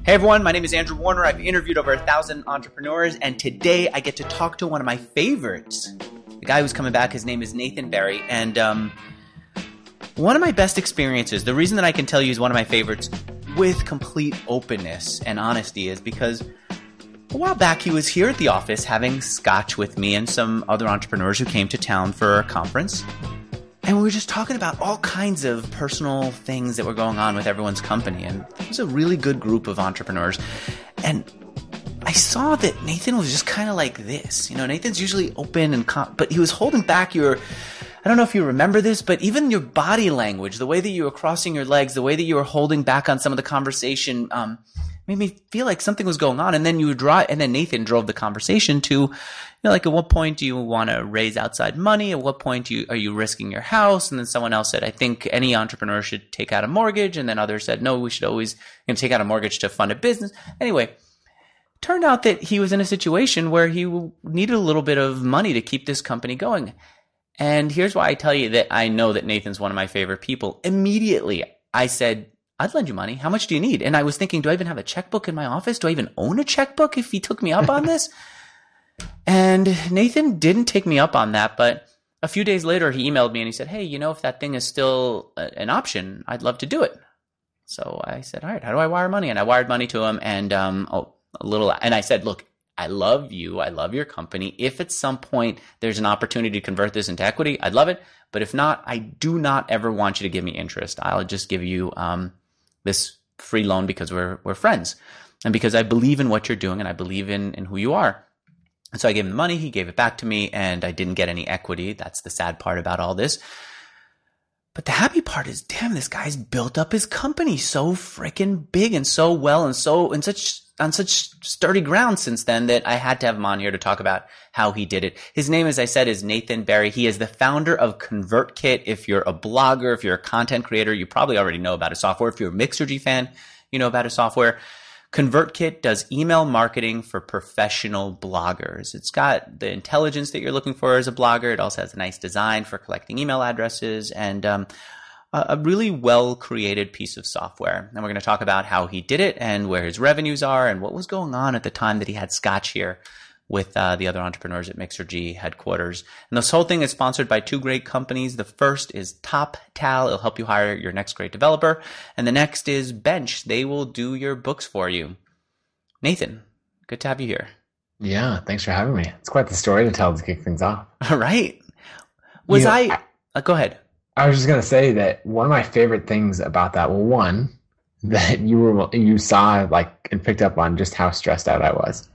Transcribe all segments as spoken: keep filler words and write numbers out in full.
Hey everyone, my name is Andrew Warner. I've interviewed over a thousand entrepreneurs, and today I get to talk to one of my favorites. The guy who's coming back, his name is Nathan Barry, and um, one of my best experiences, the reason that I can tell you he's one of my favorites with complete openness and honesty is because a while back he was here at the office having scotch with me and some other entrepreneurs who came to town for a conference. And we were just talking about all kinds of personal things that were going on with everyone's company. And it was a really good group of entrepreneurs. And I saw that Nathan was just kind of like this. You know, Nathan's usually open and com- but he was holding back your, I don't know if you remember this, but even your body language, the way that you were crossing your legs, the way that you were holding back on some of the conversation, um, made me feel like something was going on. And then you would drive, and then Nathan drove the conversation to, you know, like at what point do you want to raise outside money? At what point do you, are you risking your house? And then someone else said, I think any entrepreneur should take out a mortgage. And then others said, no, we should always, you know, take out a mortgage to fund a business. Anyway, turned out that he was in a situation where he needed a little bit of money to keep this company going. And here's why I tell you that I know that Nathan's one of my favorite people. Immediately, I said, I'd lend you money. How much do you need? And I was thinking, do I even have a checkbook in my office? Do I even own a checkbook if he took me up on this? And Nathan didn't take me up on that. But a few days later, he emailed me and he said, hey, you know, if that thing is still a, an option, I'd love to do it. So I said, all right, how do I wire money? And I wired money to him and um, oh, a little, and I said, look, I love you. I love your company. If at some point there's an opportunity to convert this into equity, I'd love it. But if not, I do not ever want you to give me interest. I'll just give you um, this free loan because we're we're friends and because I believe in what you're doing and I believe in, in who you are. And so I gave him the money. He gave it back to me and I didn't get any equity. That's the sad part about all this. But the happy part is, damn, this guy's built up his company so freaking big and so well and so in such on such sturdy ground since then that I had to have him on here to talk about how he did it. His name, as I said, is Nathan Barry. He is the founder of ConvertKit. If you're a blogger, if you're a content creator, you probably already know about his software. If you're a Mixergy fan, you know about his software. ConvertKit does email marketing for professional bloggers. It's got the intelligence that you're looking for as a blogger. It also has a nice design for collecting email addresses and um, a really well-created piece of software. And we're going to talk about how he did it and where his revenues are and what was going on at the time that he had scotch here with uh, the other entrepreneurs at Mixergy headquarters. And this whole thing is sponsored by two great companies. The first is TopTal. It'll help you hire your next great developer. And the next is Bench. They will do your books for you. Nathan, good to have you here. Yeah, thanks for having me. It's quite the story to tell to kick things off. All right. Was you know, I, I uh, go ahead. I was just going to say that one of my favorite things about that, well, one, that you were, you saw like and picked up on just how stressed out I was.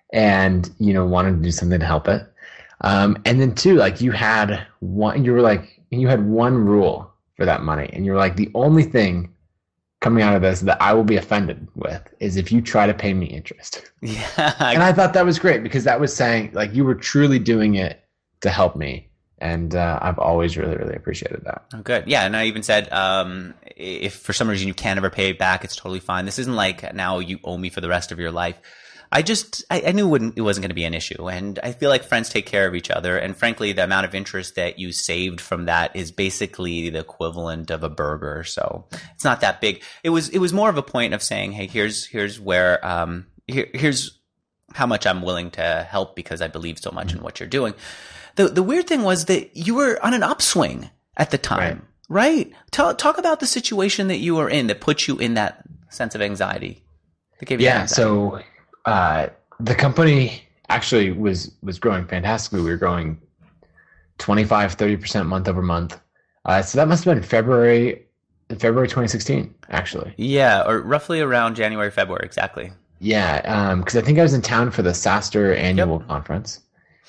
And, you know, wanted to do something to help it. Um, and then two, like you had one, you were like, you had one rule for that money. And you were like, the only thing coming out of this that I will be offended with is if you try to pay me interest. Yeah. And I thought that was great because that was saying like you were truly doing it to help me. And uh, I've always really, really appreciated that. Oh, good. Yeah. And I even said, um, if for some reason you can't ever pay it back, it's totally fine. This isn't like now you owe me for the rest of your life. I just, I, I knew it, wouldn't, it wasn't going to be an issue. And I feel like friends take care of each other. And frankly, the amount of interest that you saved from that is basically the equivalent of a burger. So it's not that big. It was, it was more of a point of saying, hey, here's, here's where, um, here, here's how much I'm willing to help because I believe so much in what you're doing. The, the weird thing was that you were on an upswing at the time, right? right? Tell, talk about the situation that you were in that put you in that sense of anxiety. That gave you yeah. anxiety. So, Uh, the company actually was, was growing fantastically. We were growing twenty-five, thirty percent month over month. Uh, so that must have been February, February twenty sixteen, actually. Yeah, or roughly around January, February, exactly. Yeah, um, because I think I was in town for the SaaStr annual yep. conference.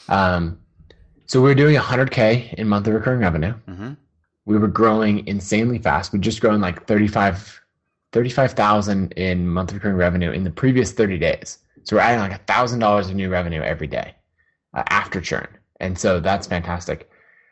Um, so we were doing one hundred K in monthly recurring revenue. Mm-hmm. We were growing insanely fast. We'd just grown like thirty-five thousand in monthly recurring revenue in the previous thirty days. So we're adding like one thousand dollars of new revenue every day uh, after churn. And so that's fantastic.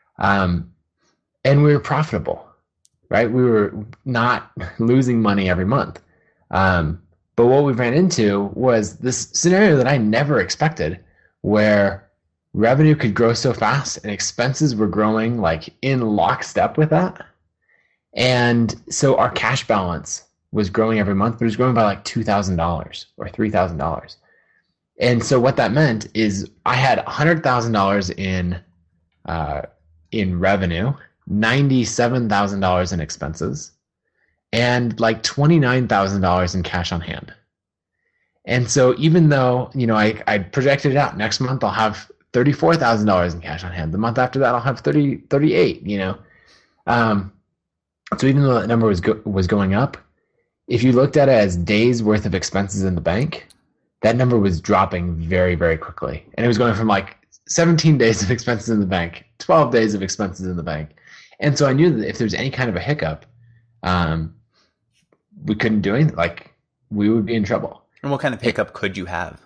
Um, and we were profitable, right? We were not losing money every month. Um, but what we ran into was this scenario that I never expected where revenue could grow so fast and expenses were growing like in lockstep with that. And so our cash balance was growing every month, but it was growing by like two thousand dollars or three thousand dollars. And so what that meant is I had one hundred thousand dollars in uh, in revenue, ninety-seven thousand dollars in expenses, and like twenty-nine thousand dollars in cash on hand. And so even though, you know, I, I projected it out, next month I'll have thirty-four thousand dollars in cash on hand. The month after that, I'll have thirty, thirty-eight, you know. Um, so even though that number was go- was going up, if you looked at it as days worth of expenses in the bank, that number was dropping very, very quickly. And it was going from like seventeen days of expenses in the bank, twelve days of expenses in the bank. And so I knew that if there's any kind of a hiccup, um, we couldn't do anything. Like, we would be in trouble. And what kind of hiccup could you have?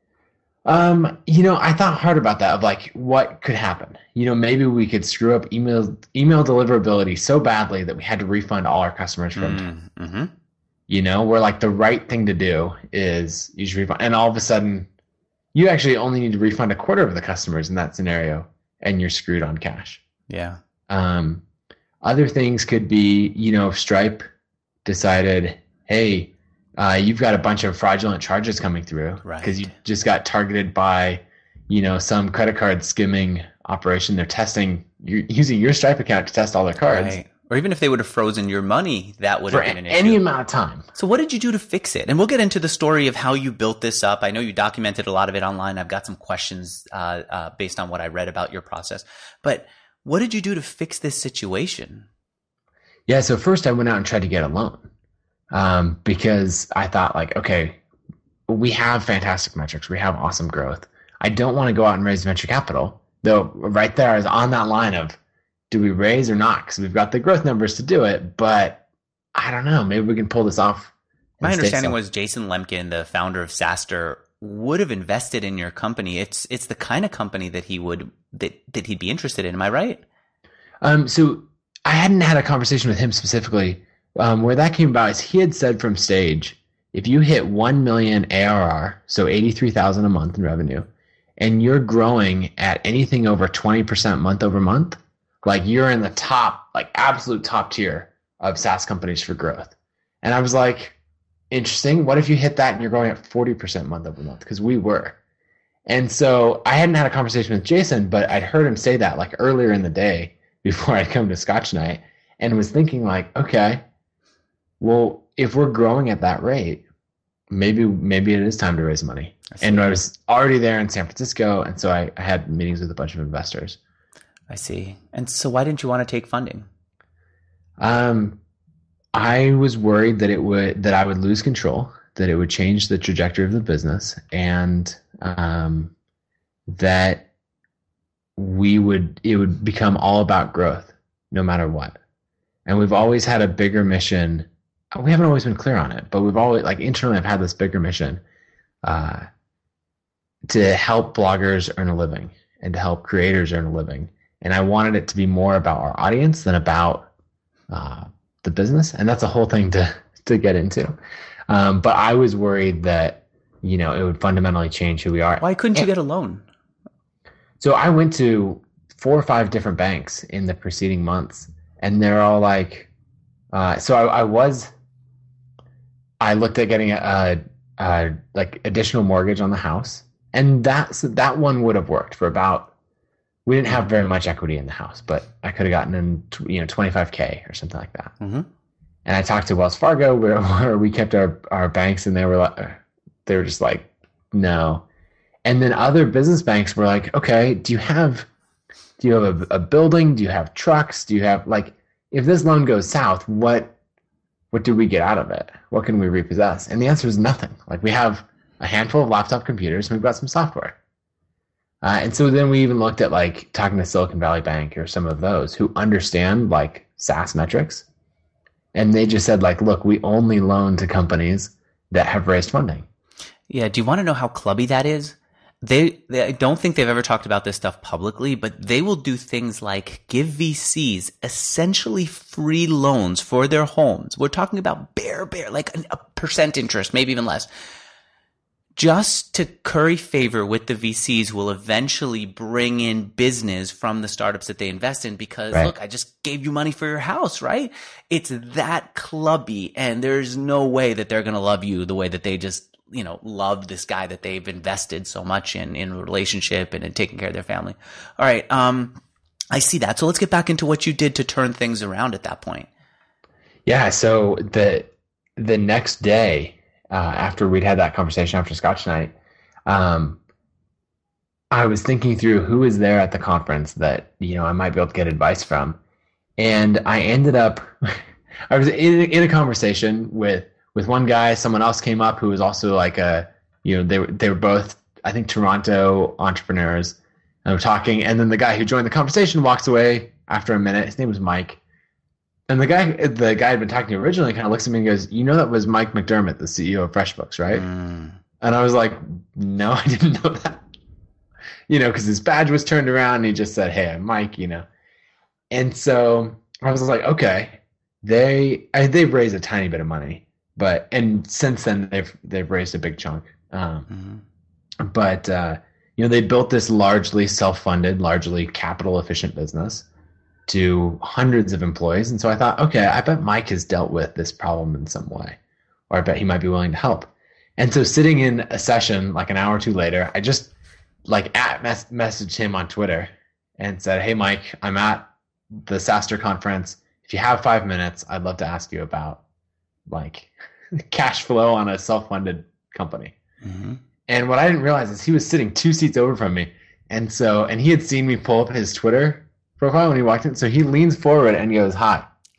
Um, you know, I thought hard about that, of like, what could happen? You know, maybe we could screw up email email deliverability so badly that we had to refund all our customers from mm-hmm. You know, where like the right thing to do is you should refund. And all of a sudden, you actually only need to refund a quarter of the customers in that scenario, and you're screwed on cash. Yeah. Um, other things could be, you know, if Stripe decided, hey, uh, you've got a bunch of fraudulent charges coming through because right. you just got targeted by, you know, some credit card skimming operation. They're testing, you're using your Stripe account to test all their cards. Right. Or even if they would have frozen your money, that would For have been an any issue. amount of time. So what did you do to fix it? And we'll get into the story of how you built this up. I know you documented a lot of it online. I've got some questions uh, uh, based on what I read about your process. But what did you do to fix this situation? Yeah, so first I went out and tried to get a loan um, because I thought like, okay, we have fantastic metrics. We have awesome growth. I don't want to go out and raise venture capital, though right there I was on that line of, do we raise or not? Because we've got the growth numbers to do it, but I don't know. Maybe we can pull this off. My understanding was Jason Lemkin, the founder of SaaStr, would have invested in your company. It's it's the kind of company that he would that that he'd be interested in. Am I right? Um, so I hadn't had a conversation with him specifically. Um, where that came about is he had said from stage, if you hit one million A R R, so eighty-three thousand a month in revenue, and you're growing at anything over twenty percent month over month, like you're in the top, like absolute top tier of SaaS companies for growth. And I was like, interesting. What if you hit that and you're growing at forty percent month over month? Because we were. And so I hadn't had a conversation with Jason, but I'd heard him say that like earlier in the day before I'd come to Scotch Night, and was thinking like, okay, well, if we're growing at that rate, maybe maybe it is time to raise money. I and I was already there in San Francisco, and so I, I had meetings with a bunch of investors. I see. And so why didn't you want to take funding? Um, I was worried that it would that I would lose control, that it would change the trajectory of the business, and um, that we would it would become all about growth, no matter what. And we've always had a bigger mission. We haven't always been clear on it, but we've always, like internally, I've had this bigger mission uh, to help bloggers earn a living and to help creators earn a living. And I wanted it to be more about our audience than about uh, the business. And that's a whole thing to, to get into. Um, but I was worried that, you know, it would fundamentally change who we are. Why couldn't and, you get a loan? So I went to four or five different banks in the preceding months, and they're all like, uh, so I, I was, I looked at getting a, a, a like additional mortgage on the house, and that's, that one would have worked for about, we didn't have very much equity in the house, but I could have gotten in, you know, twenty-five K or something like that. Mm-hmm. And I talked to Wells Fargo, where, where we kept our, our banks, and they were like, they were just like, no. And then other business banks were like, okay, do you have, do you have a, a building? Do you have trucks? Do you have, like, if this loan goes south, what, what do we get out of it? What can we repossess? And the answer is nothing. Like, we have a handful of laptop computers, and we've got some software. Uh, and so then we even looked at like talking to Silicon Valley Bank or some of those who understand like SaaS metrics. And they just said like, look, we only loan to companies that have raised funding. Yeah. Do you want to know how clubby that is? They, they I don't think they've ever talked about this stuff publicly, but they will do things like give V Cs essentially free loans for their homes. We're talking about bare, bare, like a percent interest, maybe even less, just to curry favor with the V Cs will eventually bring in business from the startups that they invest in because, right. look, I just gave you money for your house, right? It's that clubby, and there's no way that they're going to love you the way that they just, you know, love this guy that they've invested so much in, in a relationship and in taking care of their family. All right. Um, I see that. So let's get back into what you did to turn things around at that point. Yeah. So the, the next day, Uh, after we'd had that conversation after Scotch night, um, I was thinking through who was there at the conference that, you know, I might be able to get advice from. And I ended up, I was in, in a conversation with, with one guy. Someone else came up who was also like a, you know, they were, they were both, I think, Toronto entrepreneurs, and we're talking. And then the guy who joined the conversation walks away after a minute. His name was Mike. And the guy, the guy I'd been talking to originally kind of looks at me and goes, you know, that was Mike McDermott, the C E O of FreshBooks, right? Mm. And I was like, no, I didn't know that. You know, because his badge was turned around and he just said, hey, I'm Mike, you know. And so I was like, okay, they, I, they've raised a tiny bit of money, but, and since then they've, they've raised a big chunk. Um, mm-hmm. But, uh, you know, they built this largely self-funded, largely capital efficient business to hundreds of employees. And so I thought, okay, I bet Mike has dealt with this problem in some way, or I bet he might be willing to help. And so sitting in a session like an hour or two later, I just like at mess- messaged him on Twitter and said, hey, Mike, I'm at the SaaStr conference. If you have five minutes, I'd love to ask you about like cash flow on a self-funded company. Mm-hmm. And what I didn't realize is he was sitting two seats over from me. And so, and he had seen me pull up his Twitter profile when he walked in. So he leans forward and goes, hi.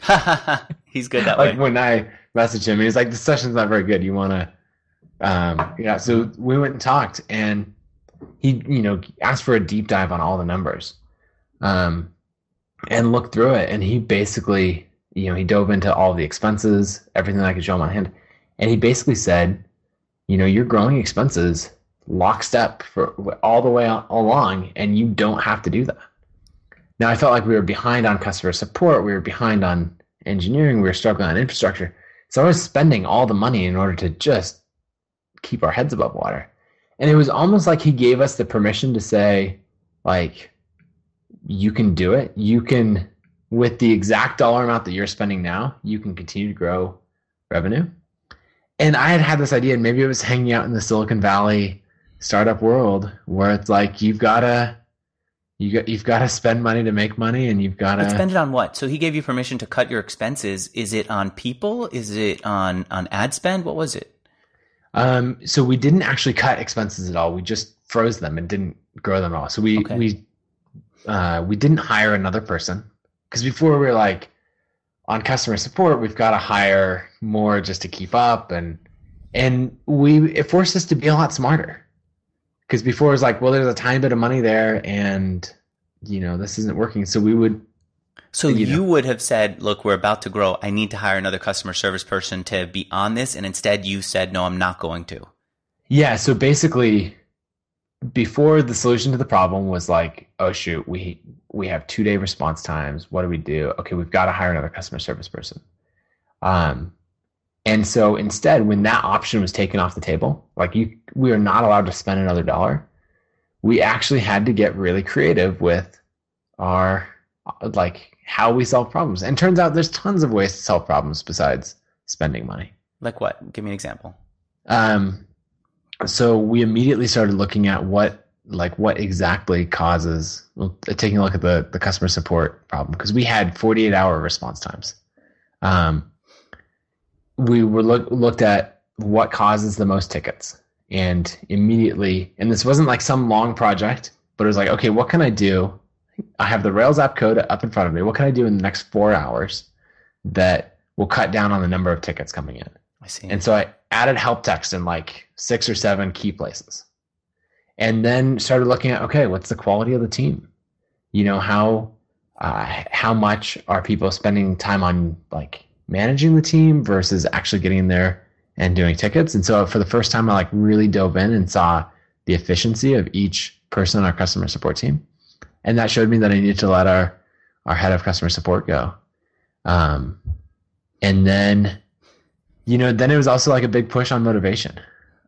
He's good that like way. When I messaged him, he's like, the session's not very good. You want to, um, yeah. So we went and talked, and he, you know, asked for a deep dive on all the numbers, um, and looked through it. And he basically, you know, he dove into all the expenses, everything that I could show him on hand. And he basically said, you know, you're growing expenses lockstep for all the way along, and you don't have to do that. Now, I felt like we were behind on customer support. We were behind on engineering. We were struggling on infrastructure. So I was spending all the money in order to just keep our heads above water. And it was almost like he gave us the permission to say, like, you can do it. You can, with the exact dollar amount that you're spending now, you can continue to grow revenue. And I had had this idea, and maybe it was hanging out in the Silicon Valley startup world, where it's like, you've got to, You got, you've got to spend money to make money, and you've got to spend it on what? So he gave you permission to cut your expenses. Is it on people? Is it on, on ad spend? What was it? Um, so we didn't actually cut expenses at all. We just froze them and didn't grow them at all. So we, okay. we, uh, we didn't hire another person, because before we were like, on customer support, we've got to hire more just to keep up. And, and we, it forced us to be a lot smarter. Because before it was like, well, there's a tiny bit of money there, and, you know, this isn't working. So we would. So you, you know, would have said, look, we're about to grow. I need to hire another customer service person to be on this. And instead you said, no, I'm not going to. Yeah. So basically, before, the solution to the problem was like, oh, shoot, we, we have two day response times. What do we do? Okay, we've got to hire another customer service person. Um, And so instead, when that option was taken off the table, like you, we are not allowed to spend another dollar. We actually had to get really creative with our, like, how we solve problems. And turns out there's tons of ways to solve problems besides spending money. Like what? Give me an example. Um, so we immediately started looking at what, like, what exactly causes, well, taking a look at the, the customer support problem, because we had forty-eight hour response times. Um, we were look, looked at what causes the most tickets, and immediately, and this wasn't like some long project, but it was like, okay, what can I do? I have the Rails app code up in front of me. What can I do in the next four hours that will cut down on the number of tickets coming in? I see. And so I added help text in like six or seven key places, and then started looking at, okay, what's the quality of the team? You know, how, uh, how much are people spending time on like managing the team versus actually getting in there and doing tickets? And so for the first time, I like really dove in and saw the efficiency of each person on our customer support team. And that showed me that I needed to let our, our head of customer support go. Um, and then, you know, then it was also like a big push on motivation.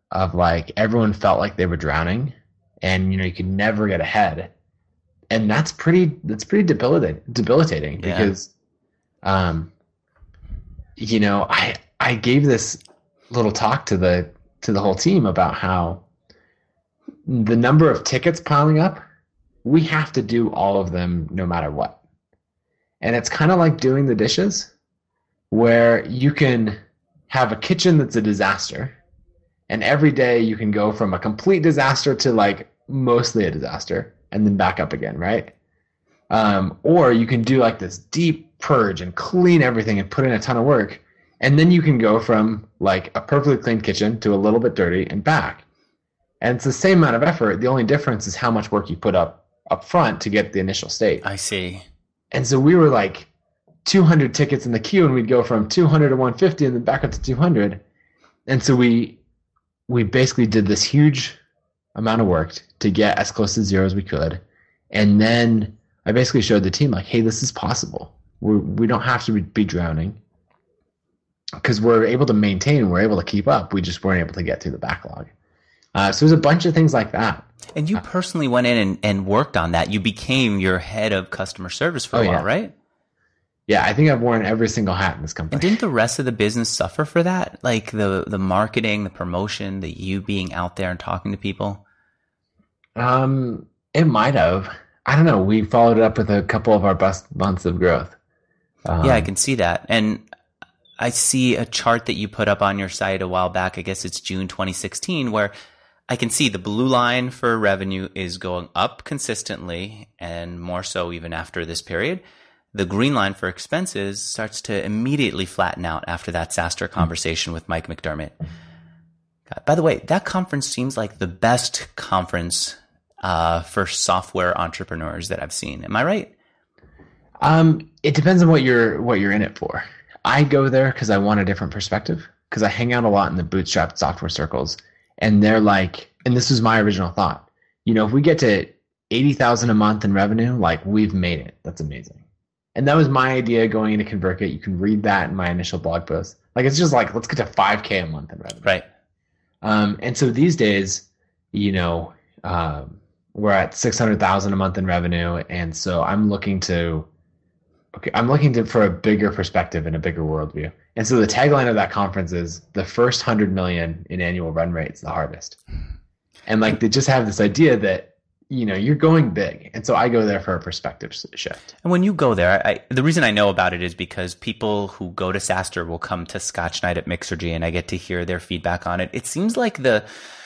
of like everyone felt like they were drowning, and you know you could never get ahead, and that's pretty that's pretty debilitating debilitating Yeah. because, um, you know I I gave this little talk to the to the whole team about how the number of tickets piling up, we have to do all of them no matter what. And it's kind of like doing the dishes, where you can have a kitchen that's a disaster, and every day you can go from a complete disaster to like mostly a disaster and then back up again, right? Um, or you can do like this deep purge and clean everything and put in a ton of work, and then you can go from like a perfectly clean kitchen to a little bit dirty and back. And it's the same amount of effort. The only difference is how much work you put up up front to get the initial state. I see. And so we were like two hundred tickets in the queue, and we'd go from two hundred to one hundred fifty and then back up to two hundred. And so we we basically did this huge amount of work to get as close to zero as we could. And then I basically showed the team like, hey, this is possible. We're, we don't have to be drowning because we're able to maintain, we're able to keep up. We just weren't able to get through the backlog. Uh, so there's a bunch of things like that. And you personally went in and, and worked on that. You became your head of customer service for a Oh, while, yeah. right? Yeah, I think I've worn every single hat in this company. And didn't the rest of the business suffer for that? Like the the marketing, the promotion, the you being out there and talking to people? Um, it might have. I don't know. We followed it up with a couple of our best months of growth. Um, Yeah, I can see that. And I see a chart that you put up on your site a while back. I guess it's June twenty sixteen, where I can see the blue line for revenue is going up consistently and more so even after this period. The green line for expenses starts to immediately flatten out after that SaaStr conversation with Mike McDermott. God, by the way, that conference seems like the best conference uh, for software entrepreneurs that I've seen. Am I right? Um, it depends on what you're what you're in it for. I go there because I want a different perspective, because I hang out a lot in the bootstrapped software circles, and they're like, and this was my original thought, you know, if we get to eighty thousand a month in revenue, like we've made it. That's amazing. And that was my idea going into ConvertKit. You can read that in my initial blog post. Like, it's just like, let's get to five K a month in revenue. Right. Um, and so these days, you know, um, we're at six hundred thousand a month in revenue. And so I'm looking to, okay, I'm looking to, for a bigger perspective and a bigger worldview. And so the tagline of that conference is the first hundred million in annual run rate is the hardest. And like, they just have this idea that, you know, you're going big. And so I go there for a perspective shift. And when you go there, I, the reason I know about it is because people who go to SaaStr will come to Scotch Night at Mixergy, and I get to hear their feedback on it. It seems like the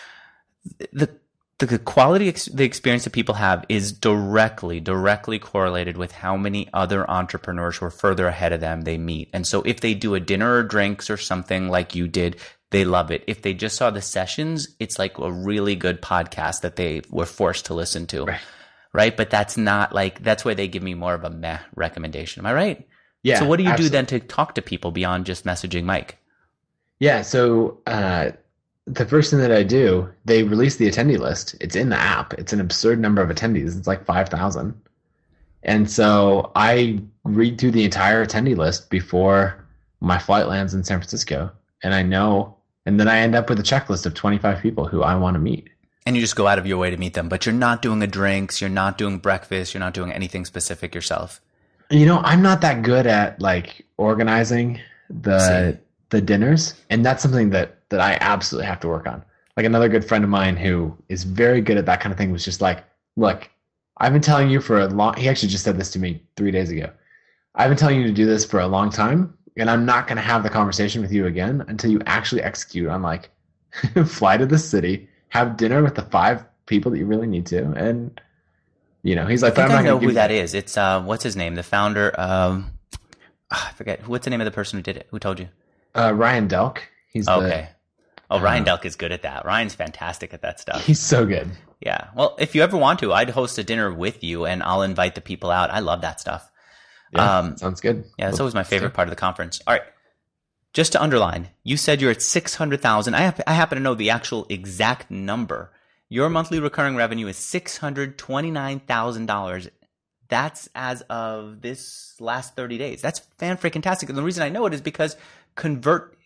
the the quality, the experience that people have is directly, directly correlated with how many other entrepreneurs who are further ahead of them they meet. And so if they do a dinner or drinks or something like you did, they love it. If they just saw the sessions, it's like a really good podcast that they were forced to listen to. Right. Right. But that's not like, that's where they give me more of a meh recommendation. Am I right? Yeah. So what do you absolutely. do then to talk to people beyond just messaging Mike? Yeah. So uh, the first thing that I do, they release the attendee list. It's in the app. It's an absurd number of attendees. It's like five thousand. And so I read through the entire attendee list before my flight lands in San Francisco. And I know, and then I end up with a checklist of twenty-five people who I want to meet. And you just go out of your way to meet them, but you're not doing a drinks, you're not doing breakfast, you're not doing anything specific yourself. You know, I'm not that good at like organizing the the dinners, and that's something that that I absolutely have to work on. Like another good friend of mine who is very good at that kind of thing was just like, look, I've been telling you for a long, he actually just said this to me three days ago. I've been telling you to do this for a long time, and I'm not going to have the conversation with you again until you actually execute on like fly to the city, have dinner with the five people that you really need to. And, you know, he's like, I think but I'm I not know gonna who give that you- is. It's, uh, what's his name? The founder, um, I forget. What's the name of the person who did it? Who told you? Uh, Ryan Delk. He's the, Okay. Oh, Ryan uh, Delk is good at that. Ryan's fantastic at that stuff. he's so good. Yeah. Well, if you ever want to, I'd host a dinner with you and I'll invite the people out. I love that stuff. Yeah, Um, sounds good. Yeah, that's Well, always my favorite okay. part of the conference. All right. Just to underline, you said you're at six hundred thousand. I, hap- I happen to know the actual exact number. Your monthly recurring revenue is six hundred twenty-nine thousand dollars. That's as of this last thirty days. That's fan-freaking-tastic. And the reason I know it is because Convert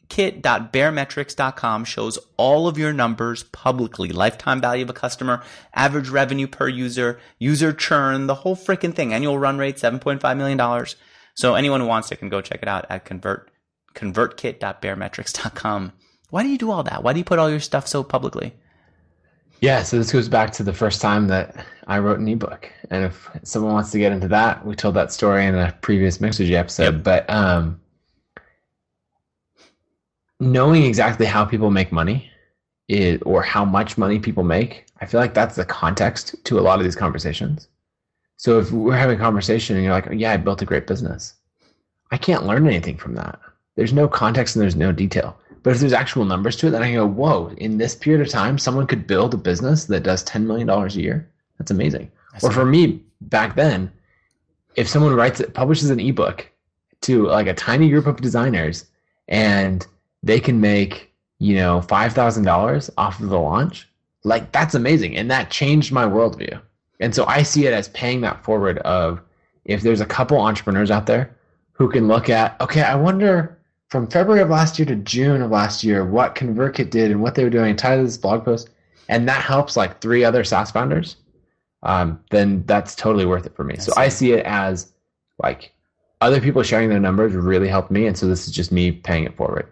ConvertKit dot Baremetrics dot com shows all of your numbers publicly. Lifetime value of a customer, average revenue per user, user churn, the whole freaking thing. Annual run rate, seven point five million dollars. So anyone who wants it can go check it out at convert ConvertKit dot Baremetrics dot com. Why do you do all that? Why do you put all your stuff so publicly? Yeah, so this goes back to the first time that I wrote an ebook. And if someone wants to get into that, we told that story in a previous Mixergy episode. Yep. But um, knowing exactly how people make money is, or how much money people make, I feel like that's the context to a lot of these conversations. So if we're having a conversation and you're like, oh, yeah, I built a great business, I can't learn anything from that. There's no context and there's no detail. But if there's actual numbers to it, then I can go, whoa, in this period of time, someone could build a business that does ten million dollars a year. That's amazing. That's or for me, back then, if someone writes it, publishes an ebook to like a tiny group of designers and they can make, you know, five thousand dollars off of the launch, like that's amazing. And that changed my worldview. And so I see it as paying that forward of if there's a couple entrepreneurs out there who can look at, okay, I wonder from February of last year to June of last year, what ConvertKit did and what they were doing, and tie to this blog post, and that helps like three other SaaS founders, um, then that's totally worth it for me. I so see. I see it as like other people sharing their numbers really helped me, and so this is just me paying it forward.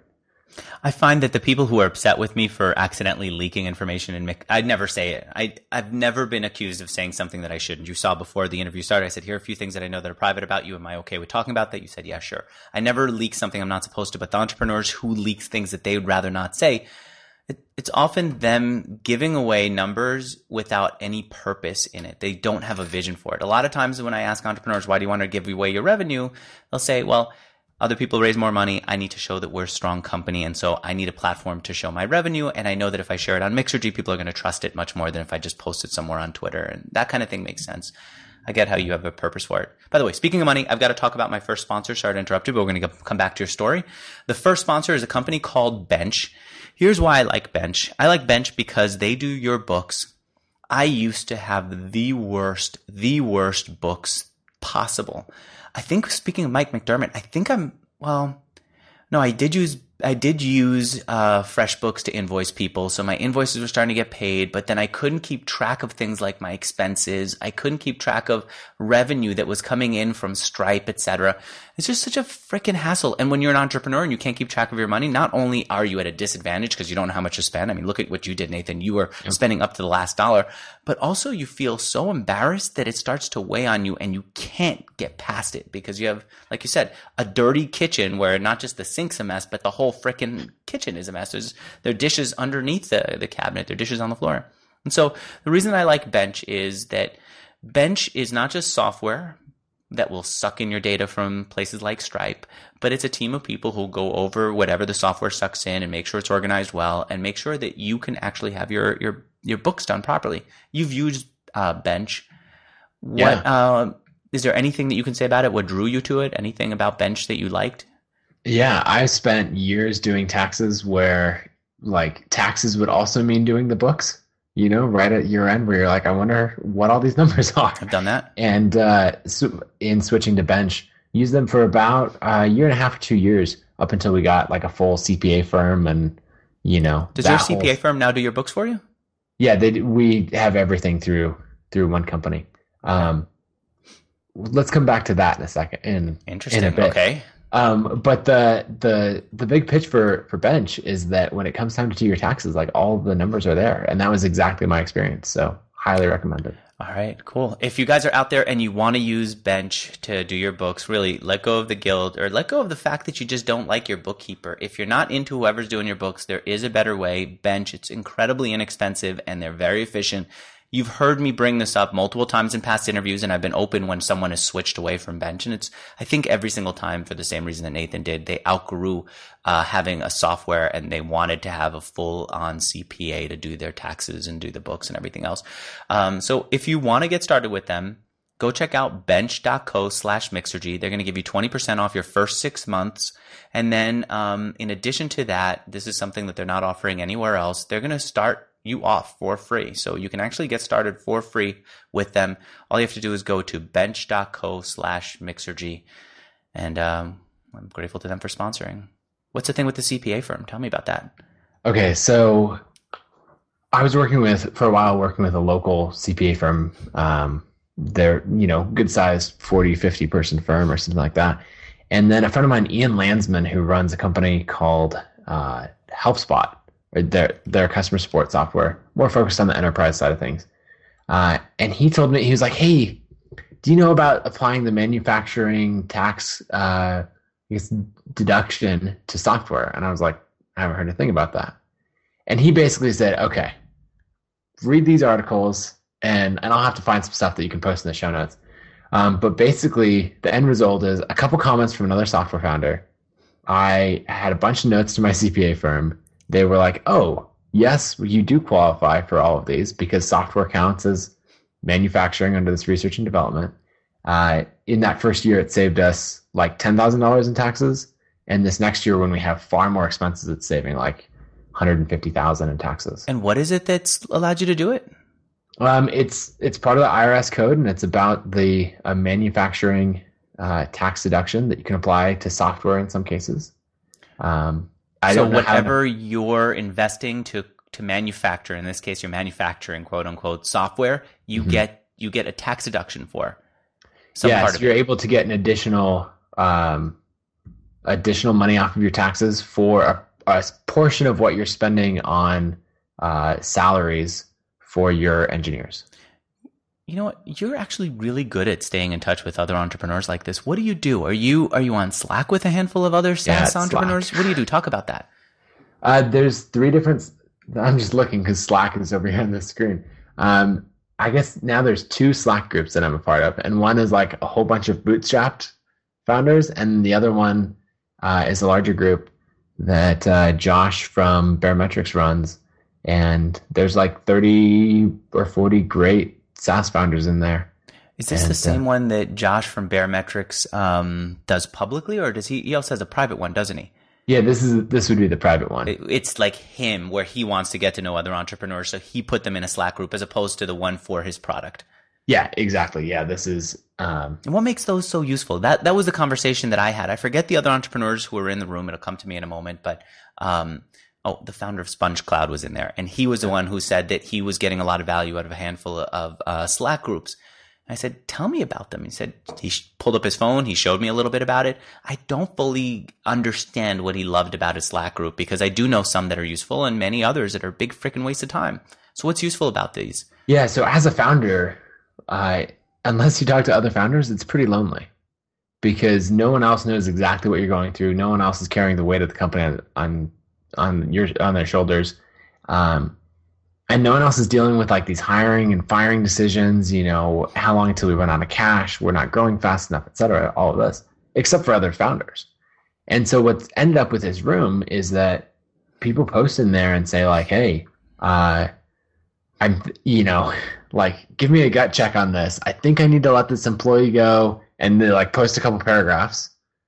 I find that the people who are upset with me for accidentally leaking information, and I'd never say it. I, I've never been accused of saying something that I shouldn't. You saw before the interview started, I said, here are a few things that I know that are private about you. Am I okay with talking about that? You said, yeah, sure. I never leak something I'm not supposed to, but the entrepreneurs who leak things that they would rather not say, it, it's often them giving away numbers without any purpose in it. They don't have a vision for it. A lot of times when I ask entrepreneurs, why do you want to give away your revenue? They'll say, well, other people raise more money. I need to show that we're a strong company. And so I need a platform to show my revenue. And I know that if I share it on Mixergy, people are going to trust it much more than if I just post it somewhere on Twitter. And that kind of thing makes sense. I get how you have a purpose for it. By the way, speaking of money, I've got to talk about my first sponsor. Sorry to interrupt you, but we're going to come back to your story. The first sponsor is a company called Bench. Here's why I like Bench. I like Bench because they do your books. I used to have the worst, the worst books possible. I think, speaking of Mike McDermott, I think I'm, well, no, I did use, I did use uh, FreshBooks to invoice people. So my invoices were starting to get paid, but then I couldn't keep track of things like my expenses. I couldn't keep track of revenue that was coming in from Stripe, et cetera. It's just such a freaking hassle. And when you're an entrepreneur and you can't keep track of your money, not only are you at a disadvantage because you don't know how much to spend. I mean, look at what you did, Nathan. You were yep. spending up to the last dollar, but also you feel so embarrassed that it starts to weigh on you and you can't get past it because you have, like you said, a dirty kitchen where not just the sink's a mess, but the whole freaking kitchen is a mess. There's, there are dishes underneath the, the cabinet. There are dishes on the floor. And so the reason I like Bench is that Bench is not just software that will suck in your data from places like Stripe, but it's a team of people who go over whatever the software sucks in and make sure it's organized well and make sure that you can actually have your your your books done properly. You've used uh, Bench. What yeah. uh, is there anything that you can say about it? What drew you to it? Anything about Bench that you liked? Yeah, I spent years doing taxes where like taxes would also mean doing the books. You know, right at year end where you're like, I wonder what all these numbers are. I've done that. And uh, so in switching to Bench, used them for about a year and a half or two years up until we got like a full C P A firm and, you know. Does your C P A whole... firm now do your books for you? Yeah, they we have everything through through one company. Um, let's come back to that in a second. In, Interesting. In a bit. Okay. Um, but the the the big pitch for, for Bench is that when it comes time to do your taxes, like all the numbers are there. And that was exactly my experience. So highly recommend it. All right, cool. If you guys are out there and you want to use Bench to do your books, really let go of the guild or let go of the fact that you just don't like your bookkeeper. If you're not into whoever's doing your books, there is a better way. Bench, it's incredibly inexpensive and they're very efficient. You've heard me bring this up multiple times in past interviews, and I've been open when someone has switched away from Bench. And it's, I think every single time for the same reason that Nathan did, they outgrew uh, having a software and they wanted to have a full on C P A to do their taxes and do the books and everything else. Um, so if you want to get started with them, go check out bench.co slash Mixergy. They're going to give you twenty percent off your first six months. And then um, in addition to that, this is something that they're not offering anywhere else. They're going to start you off for free. So you can actually get started for free with them. All you have to do is go to bench.co slash Mixergy. And um, I'm grateful to them for sponsoring. What's the thing with the C P A firm? Tell me about that. Okay, so I was working with, for a while, working with a local C P A firm. Um, they're, you know, good sized forty, fifty person firm or something like that. And then a friend of mine, Ian Landsman, who runs a company called uh, HelpSpot, or their, their customer support software, more focused on the enterprise side of things. Uh, and he told me, he was like, hey, do you know about applying the manufacturing tax uh, I guess, deduction to software? And I was like, I haven't heard a thing about that. And he basically said, okay, read these articles, and, and I'll have to find some stuff that you can post in the show notes. Um, but basically, the end result is a couple comments from another software founder. I had a bunch of notes to my C P A firm. They were like, oh, yes, you do qualify for all of these because software counts as manufacturing under this research and development. Uh, in that first year, it saved us like ten thousand dollars in taxes. And this next year, when we have far more expenses, it's saving like one hundred fifty thousand dollars in taxes. And what is it that's allowed you to do it? Um, it's it's part of the I R S code, and it's about the uh, manufacturing uh, tax deduction that you can apply to software in some cases. Um, I so don't know whatever how to... you're investing to to manufacture, in this case, you're manufacturing quote unquote software, you mm-hmm. get you get a tax deduction for some yes, part of you're it. able to get an additional um, additional money off of your taxes for a, a portion of what you're spending on uh, salaries for your engineers. You know what? You're actually really good at staying in touch with other entrepreneurs like this. What do you do? Are you are you on Slack with a handful of other SaaS yeah, entrepreneurs? Slack. What do you do? Talk about that. Uh, there's three different. I'm just looking because Slack is over here on the screen. Um, I guess now there's two Slack groups that I'm a part of, and one is like a whole bunch of bootstrapped founders, and the other one uh, is a larger group that uh, Josh from Baremetrics runs, and there's like thirty or forty great SaaS founders in there. Is this and, the same uh, one that Josh from Baremetrics um, does publicly, or does he? He also has a private one, doesn't he? Yeah, this is this would be the private one. It, it's like him, where he wants to get to know other entrepreneurs, so he put them in a Slack group as opposed to the one for his product. Yeah, exactly. Yeah, this is. Um, and what makes those so useful? That that was the conversation that I had. I forget the other entrepreneurs who were in the room. It'll come to me in a moment, but. Um, Oh, the founder of Sponge Cloud was in there, and he was the one who said that he was getting a lot of value out of a handful of uh, Slack groups. I said, tell me about them. He said, he pulled up his phone. He showed me a little bit about it. I don't fully understand what he loved about his Slack group because I do know some that are useful and many others that are big freaking waste of time. So what's useful about these? Yeah. So as a founder, uh, unless you talk to other founders, it's pretty lonely because no one else knows exactly what you're going through. No one else is carrying the weight of the company on, on on your on their shoulders, um, and no one else is dealing with like these hiring and firing decisions. You know, how long until we run out of cash? We're not growing fast enough, et cetera. All of this, except for other founders. And so what's ended up with this room is that people post in there and say like, "Hey, uh, I'm, you know, like give me a gut check on this. I think I need to let this employee go," and they like post a couple paragraphs.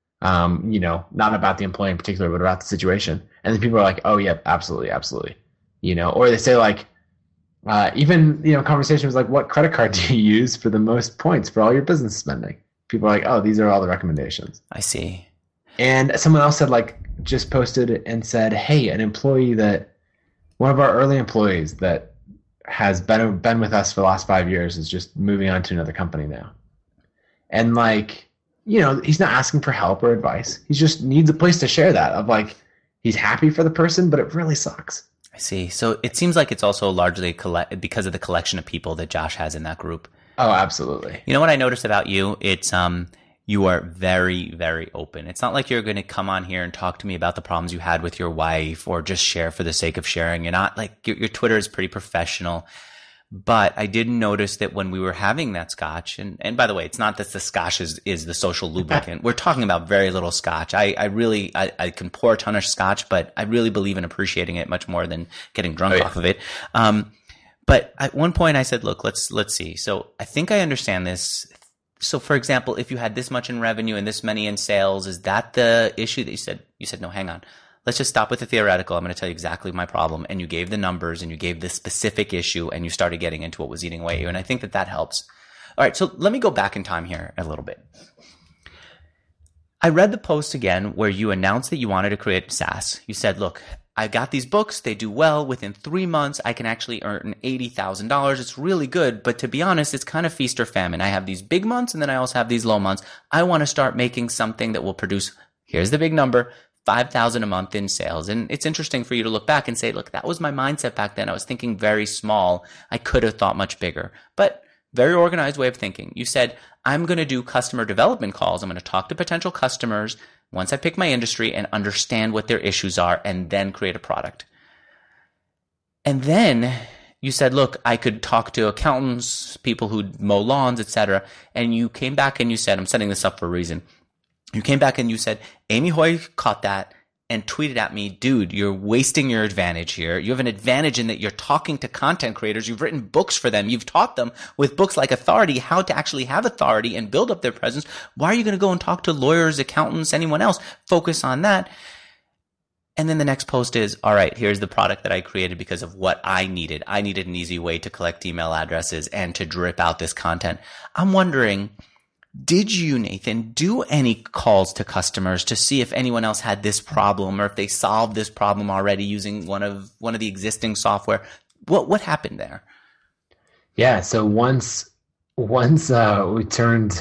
Um, you know, not about the employee in particular, but about the situation. And then people are like, oh, yeah, absolutely, absolutely. You know, or they say like, uh, even, you know, conversation was like, what credit card do you use for the most points for all your business spending? People are like, oh, these are all the recommendations. I see. And someone else said like, just posted and said, hey, an employee that, one of our early employees that has been, been with us for the last five years is just moving on to another company now. And like, you know, he's not asking for help or advice. He just needs a place to share that of like, he's happy for the person, but it really sucks. I see. So it seems like it's also largely collect- because of the collection of people that Josh has in that group. Oh, absolutely. You know what I noticed about you? It's um, you are very, very open. It's not like you're going to come on here and talk to me about the problems you had with your wife or just share for the sake of sharing. You're not like your, your Twitter is pretty professional. But I did notice that when we were having that scotch, and, and by the way, it's not that the scotch is, is the social lubricant. We're talking about very little scotch. I, I really, I, I can pour a ton of scotch, but I really believe in appreciating it much more than getting drunk oh, yeah. off of it. Um, but at one point I said, look, let's, let's see. So I think I understand this. So for example, if you had this much in revenue and this many in sales, is that the issue that you said? You said, no, hang on. Let's just stop with the theoretical. I'm going to tell you exactly my problem. And you gave the numbers and you gave the specific issue and you started getting into what was eating away at you. And I think that that helps. All right. So let me go back in time here a little bit. I read the post again where you announced that you wanted to create SaaS. You said, look, I got these books. They do well. Within three months, I can actually earn eighty thousand dollars. It's really good. But to be honest, it's kind of feast or famine. I have these big months and then I also have these low months. I want to start making something that will produce, here's the big number, five thousand dollars a month in sales. And it's interesting for you to look back and say, look, that was my mindset back then. I was thinking very small. I could have thought much bigger. But very organized way of thinking. You said, I'm going to do customer development calls. I'm going to talk to potential customers once I pick my industry and understand what their issues are and then create a product. And then you said, look, I could talk to accountants, people who mow lawns, et cetera. And you came back and you said, I'm setting this up for a reason. You came back and you said, Amy Hoy caught that and tweeted at me, dude, you're wasting your advantage here. You have an advantage in that you're talking to content creators. You've written books for them. You've taught them with books like Authority how to actually have authority and build up their presence. Why are you going to go and talk to lawyers, accountants, anyone else? Focus on that. And then the next post is, all right, here's the product that I created because of what I needed. I needed an easy way to collect email addresses and to drip out this content. I'm wondering, did you, Nathan, do any calls to customers to see if anyone else had this problem or if they solved this problem already using one of one of the existing software? What what happened there? Yeah, so once once uh, we turned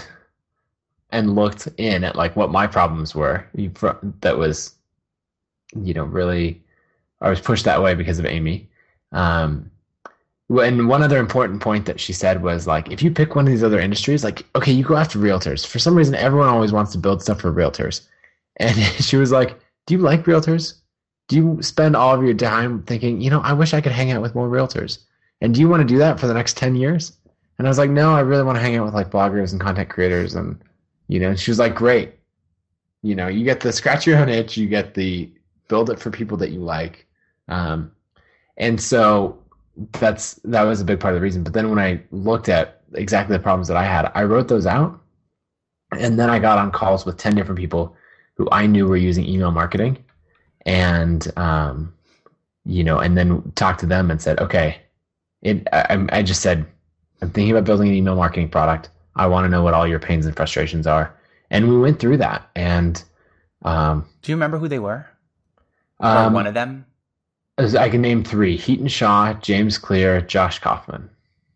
and looked in at like what my problems were, that was, you know, really, I was pushed that way because of Amy. Um, And one other important point that she said was like, if you pick one of these other industries, like, okay, you go after realtors. For some reason, everyone always wants to build stuff for realtors. And she was like, do you like realtors? Do you spend all of your time thinking, you know, I wish I could hang out with more realtors? And do you want to do that for the next ten years? And I was like, no, I really want to hang out with like bloggers and content creators. And, you know, she was like, great. You know, you get the scratch your own itch. You get the build it for people that you like. Um, and so That's that was a big part of the reason. But then when I looked at exactly the problems that I had, I wrote those out. And then I got on calls with ten different people who I knew were using email marketing. And, um, you know, and then talked to them and said, okay, it, I, I just said, I'm thinking about building an email marketing product. I want to know what all your pains and frustrations are. And we went through that. And um, do you remember who they were? Or um, one of them? I can name three: Heaton Shaw, James Clear, Josh Kaufman.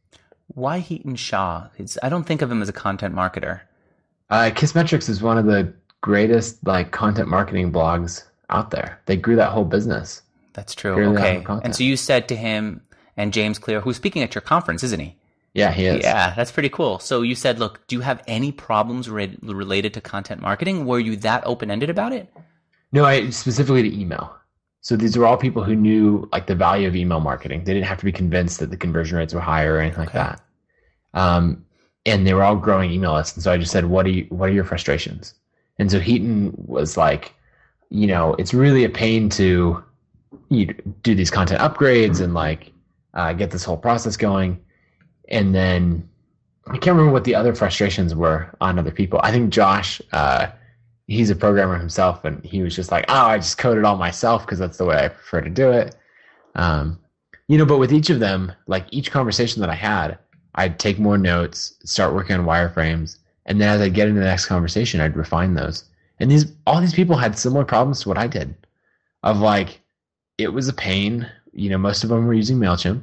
Why Heaton Shaw? It's, I don't think of him as a content marketer. Uh, Kissmetrics is one of the greatest like content marketing blogs out there. They grew that whole business. That's true. Okay. And so you said to him and James Clear, who's speaking at your conference, isn't he? Yeah, he is. Yeah, that's pretty cool. So you said, look, do you have any problems re- related to content marketing? Were you that open-ended about it? No, I specifically to email. So these were all people who knew like the value of email marketing. They didn't have to be convinced that the conversion rates were higher or anything okay. like that. Um, and they were all growing email lists. And so I just said, what are you, what are your frustrations? And so Heaton was like, you know, it's really a pain to you do these content upgrades and like uh, get this whole process going. And then I can't remember what the other frustrations were on other people. I think Josh, uh, he's a programmer himself, and he was just like, oh, I just code it all myself because that's the way I prefer to do it. Um, you know, but with each of them, like each conversation that I had, I'd take more notes, start working on wireframes, and then as I'd get into the next conversation, I'd refine those. And these all these people had similar problems to what I did of like, it was a pain. You know, most of them were using MailChimp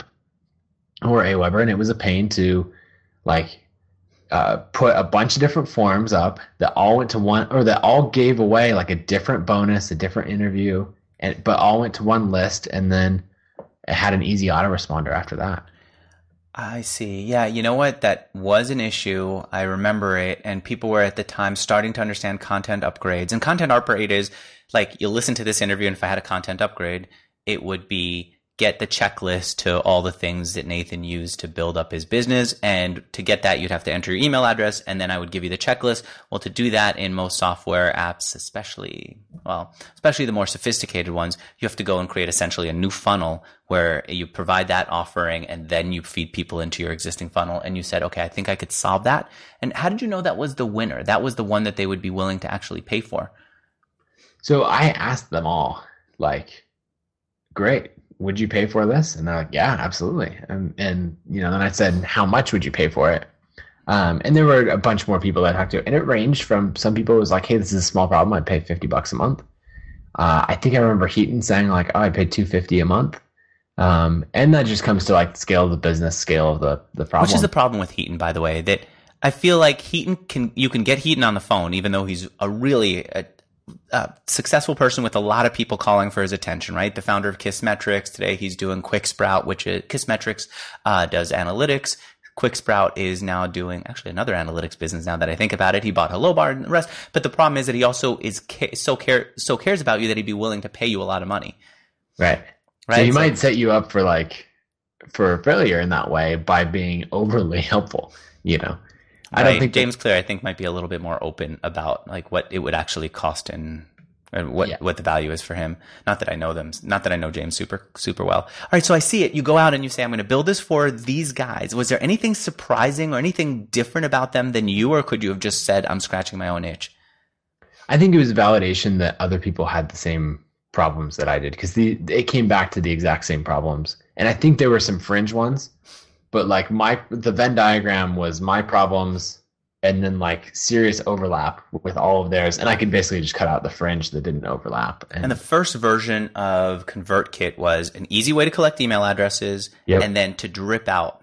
or Aweber, and it was a pain to like, Uh, put a bunch of different forms up that all went to one, or that all gave away like a different bonus, a different interview, and but all went to one list, and then it had an easy autoresponder after that. I see. Yeah, you know what? That was an issue. I remember it, and people were at the time starting to understand content upgrades. And content upgrade is like, you listen to this interview, and if I had a content upgrade, it would be get the checklist to all the things that Nathan used to build up his business. And to get that, you'd have to enter your email address, and then I would give you the checklist. Well, to do that in most software apps, especially, well, especially the more sophisticated ones, you have to go and create essentially a new funnel where you provide that offering and then you feed people into your existing funnel. And you said, okay, I think I could solve that. And how did you know that was the winner? That was the one that they would be willing to actually pay for? So I asked them all, like, great, would you pay for this? And they're like, yeah, absolutely. And, and, you know, then I said, how much would you pay for it? Um, and there were a bunch more people that I talked to, and it ranged from some people was like, "Hey, this is a small problem. I pay fifty bucks a month." Uh, I think I remember Heaton saying like, "Oh, I paid two fifty a month," um, and that just comes to like the scale of the business, scale of the the problem. Which is the problem with Heaton, by the way, that I feel like Heaton can you can get Heaton on the phone, even though he's a really a, a successful person with a lot of people calling for his attention. Right, the founder of Kissmetrics today, he's doing QuickSprout, which is Kissmetrics uh, does analytics. QuickSprout is now doing actually another analytics business. Now that I think about it, he bought HelloBar and the rest. But the problem is that he also is ca- so care so cares about you that he'd be willing to pay you a lot of money. Right. Right. So he so, might set you up for like for failure in that way by being overly helpful. You know, I right. don't think James that, Clear, I think, might be a little bit more open about like what it would actually cost and. And what, yeah. what the value is for him. Not that I know them. Not that I know James super, super well. All right. So I see it. You go out and you say, I'm going to build this for these guys. Was there anything surprising or anything different about them than you, or could you have just said, I'm scratching my own itch? I think it was validation that other people had the same problems that I did, because the it came back to the exact same problems. And I think there were some fringe ones, but like my, the Venn diagram was my problems and then like serious overlap with all of theirs. And I could basically just cut out the fringe that didn't overlap. And, and the first version of ConvertKit was an easy way to collect email addresses yep. and then to drip out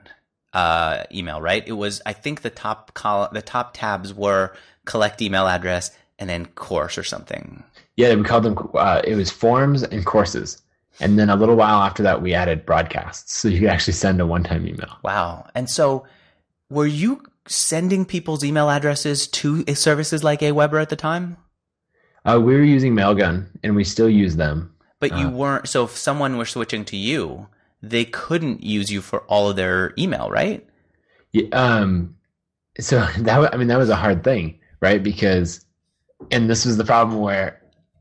uh, email, right? It was, I think the top column, the top tabs were collect email address and then course or something. Yeah, we called them, uh, it was forms and courses. And then a little while after that, we added broadcasts. So you could actually send a one-time email. Wow. And so were you sending people's email addresses to services like Aweber at the time? Uh, we were using Mailgun, and we still use them. But you uh, weren't. So if someone were switching to you, they couldn't use you for all of their email, right? Yeah. Um. So that I mean that was a hard thing, right? Because, and this was the problem where,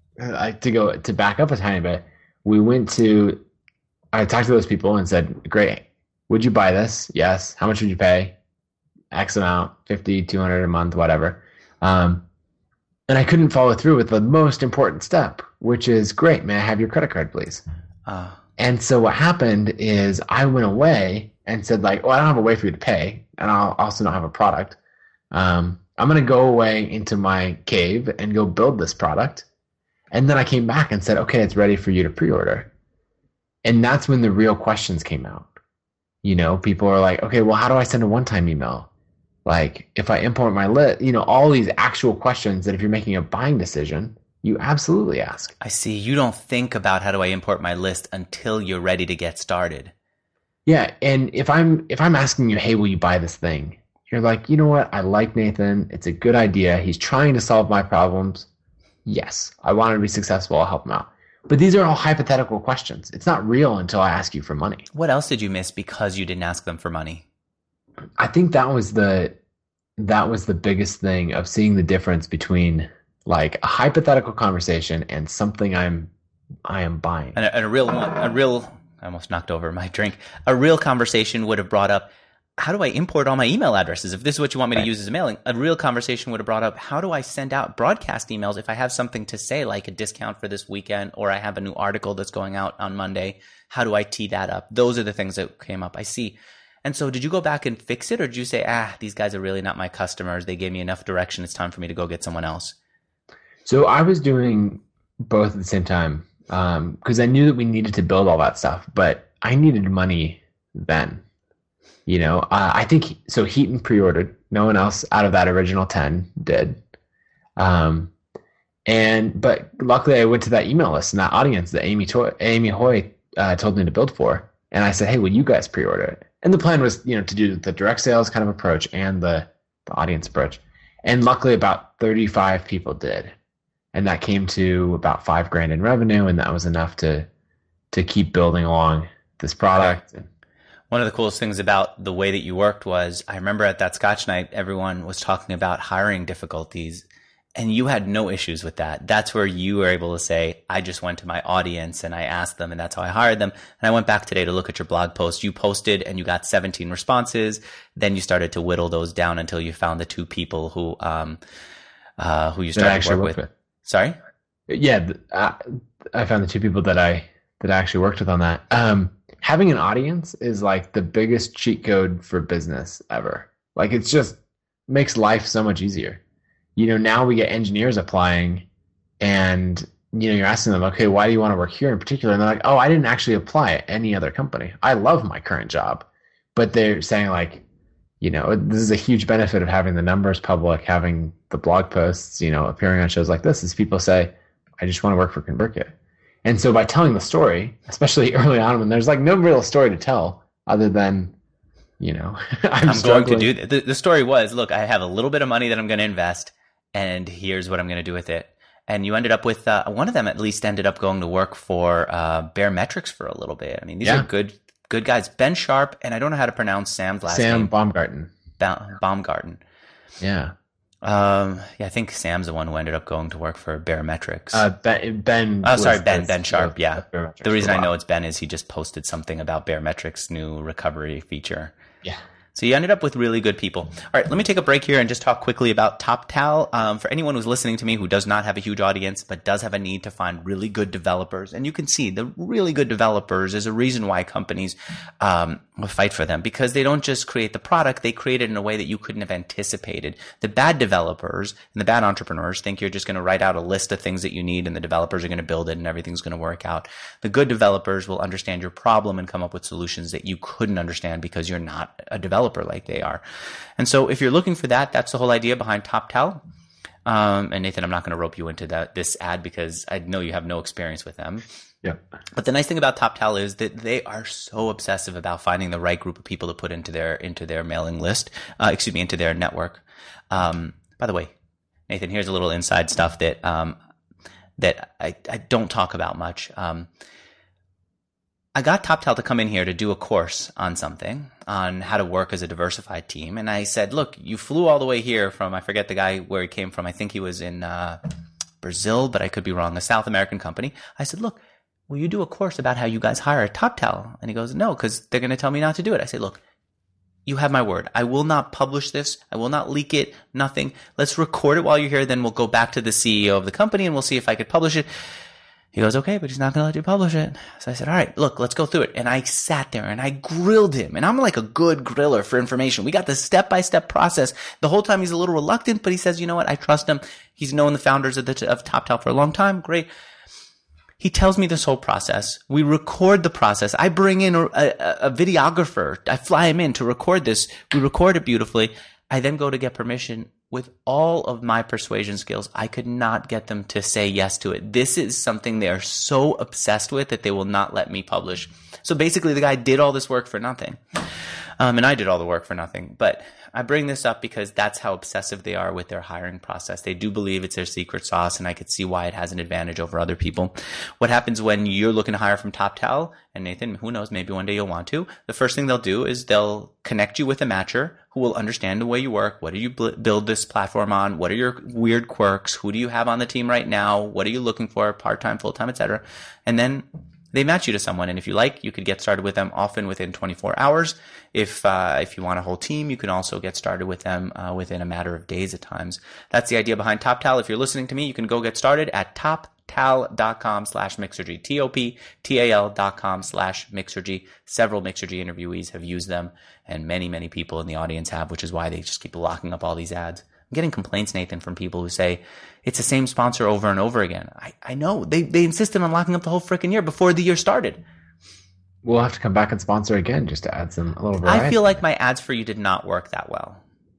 I to go to back up a tiny bit. We went to, I talked to those people and said, "Great, would you buy this? Yes. How much would you pay? X amount, fifty, two hundred a month, whatever." Um, and I couldn't follow through with the most important step, which is, "Great, may I have your credit card, please?" Uh, and so what happened is I went away and said, like, "Well, I don't have a way for you to pay, and I'll also not have a product. Um, I'm going to go away into my cave and go build this product." And then I came back and said, "Okay, it's ready for you to pre-order." And that's when the real questions came out. You know, people are like, "Okay, well, how do I send a one-time email? Like, if I import my list," you know, all these actual questions that if you're making a buying decision, you absolutely ask. I see. You don't think about how do I import my list until you're ready to get started. Yeah, and if I'm if I'm asking you, "Hey, will you buy this thing?" You're like, "You know what? I like Nathan. It's a good idea. He's trying to solve my problems. Yes, I want him to be successful. I'll help him out." But these are all hypothetical questions. It's not real until I ask you for money. What else did you miss because you didn't ask them for money? I think that was the that was the biggest thing of seeing the difference between like a hypothetical conversation and something I'm I am buying. And a, and a real one, a real I almost knocked over my drink. A real conversation would have brought up, how do I import all my email addresses? If this is what you want me right. to use as a mailing, a real conversation would have brought up, how do I send out broadcast emails if I have something to say, like a discount for this weekend, or I have a new article that's going out on Monday? How do I tee that up? Those are the things that came up. I see. And so did you go back and fix it, or did you say, ah, these guys are really not my customers. They gave me enough direction. It's time for me to go get someone else? So I was doing both at the same time because um, I knew that we needed to build all that stuff, but I needed money then. You know, uh, I think, so Heaton pre-ordered. No one else out of that original ten did. Um, and, but luckily I went to that email list and that audience that Amy, Toy, Amy Hoy uh, told me to build for. And I said, "Hey, will you guys pre-order it?" And the plan was, you know, to do the direct sales kind of approach and the, the audience approach. And luckily about thirty-five people did. And that came to about five grand in revenue. And that was enough to, to keep building along this product. One of the coolest things about the way that you worked was, I remember at that Scotch night, everyone was talking about hiring difficulties, and you had no issues with that. That's where you were able to say, I just went to my audience and I asked them, and that's how I hired them. And I went back today to look at your blog post. You posted and you got seventeen responses. Then you started to whittle those down until you found the two people who, um, uh, who you started to work with. with. Sorry? Yeah. I, I found the two people that I, that I actually worked with on that. Um, having an audience is like the biggest cheat code for business ever. Like, it's just, makes life so much easier. You know, now we get engineers applying, and you know, you're asking them, okay, why do you want to work here in particular? And they're like, oh, I didn't actually apply at any other company. I love my current job. But they're saying like, you know, this is a huge benefit of having the numbers public, having the blog posts, you know, appearing on shows like this, is people say, I just want to work for ConvertKit. And so by telling the story, especially early on when there's like no real story to tell other than, you know, I'm, I'm going to do th- the, the story was, look, I have a little bit of money that I'm going to invest, and here's what I'm going to do with it. And you ended up with, uh, one of them at least ended up going to work for uh, Baremetrics for a little bit. I mean, these yeah. are good good guys. Ben Sharp, and I don't know how to pronounce Sam's last Sam name. Sam Baumgarten. Ba- Baumgarten. Yeah. Um, yeah, I think Sam's the one who ended up going to work for Baremetrics. Uh, Ben. ben oh, sorry, Ben. Ben Sharp. Was, yeah. Was the reason I know it's Ben is he just posted something about Baremetrics' new recovery feature. Yeah. So you ended up with really good people. All right, let me take a break here and just talk quickly about TopTal. Um, for anyone who's listening to me who does not have a huge audience but does have a need to find really good developers, and you can see the really good developers is a reason why companies um, fight for them, because they don't just create the product, they create it in a way that you couldn't have anticipated. The bad developers and the bad entrepreneurs think you're just going to write out a list of things that you need and the developers are going to build it and everything's going to work out. The good developers will understand your problem and come up with solutions that you couldn't understand because you're not a developer like they are. And so if you're looking for that, that's the whole idea behind TopTal. Um, and Nathan, I'm not going to rope you into that this ad because I know you have no experience with them. Yeah. But the nice thing about TopTal is that they are so obsessive about finding the right group of people to put into their into their mailing list, uh, excuse me, into their network. Um, by the way, Nathan, here's a little inside stuff that um, that I, I don't talk about much. Um, I got TopTal to come in here to do a course on something, on how to work as a diversified team. And I said, look, you flew all the way here from, I forget the guy where he came from. I think he was in uh, Brazil, but I could be wrong, a South American company. I said, look, will you do a course about how you guys hire at TopTal? And he goes, no, because they're going to tell me not to do it. I said, look, you have my word. I will not publish this. I will not leak it. Nothing. Let's record it while you're here. Then we'll go back to the C E O of the company and we'll see if I could publish it. He goes, okay, but he's not going to let you publish it. So I said, all right, look, let's go through it. And I sat there and I grilled him. And I'm like a good griller for information. We got the step-by-step process. The whole time he's a little reluctant, but he says, you know what? I trust him. He's known the founders of, the, of TopTal for a long time. Great. He tells me this whole process. We record the process. I bring in a, a, a videographer. I fly him in to record this. We record it beautifully. I then go to get permission. With all of my persuasion skills, I could not get them to say yes to it. This is something they are so obsessed with that they will not let me publish. So basically, the guy did all this work for nothing. Um, and I did all the work for nothing. But I bring this up because that's how obsessive they are with their hiring process. They do believe it's their secret sauce, and I could see why it has an advantage over other people. What happens when you're looking to hire from TopTal, and Nathan, who knows, maybe one day you'll want to, the first thing they'll do is they'll connect you with a matcher who will understand the way you work. What do you build this platform on? What are your weird quirks? Who do you have on the team right now? What are you looking for? Part-time, full-time, et cetera. And then they match you to someone. And if you like, you could get started with them often within twenty-four hours. If uh, if you want a whole team, you can also get started with them uh, within a matter of days at times. That's the idea behind TopTal. If you're listening to me, you can go get started at toptal.com slash Mixergy, T-O-P-T-A-L dot com slash Mixergy. Several Mixergy interviewees have used them, and many, many people in the audience have, which is why they just keep locking up all these ads. I'm getting complaints, Nathan, from people who say, it's the same sponsor over and over again. I, I know. They they insisted on locking up the whole freaking year before the year started. We'll have to come back and sponsor again just to add some a little variety. I feel like my ads for you did not work that well.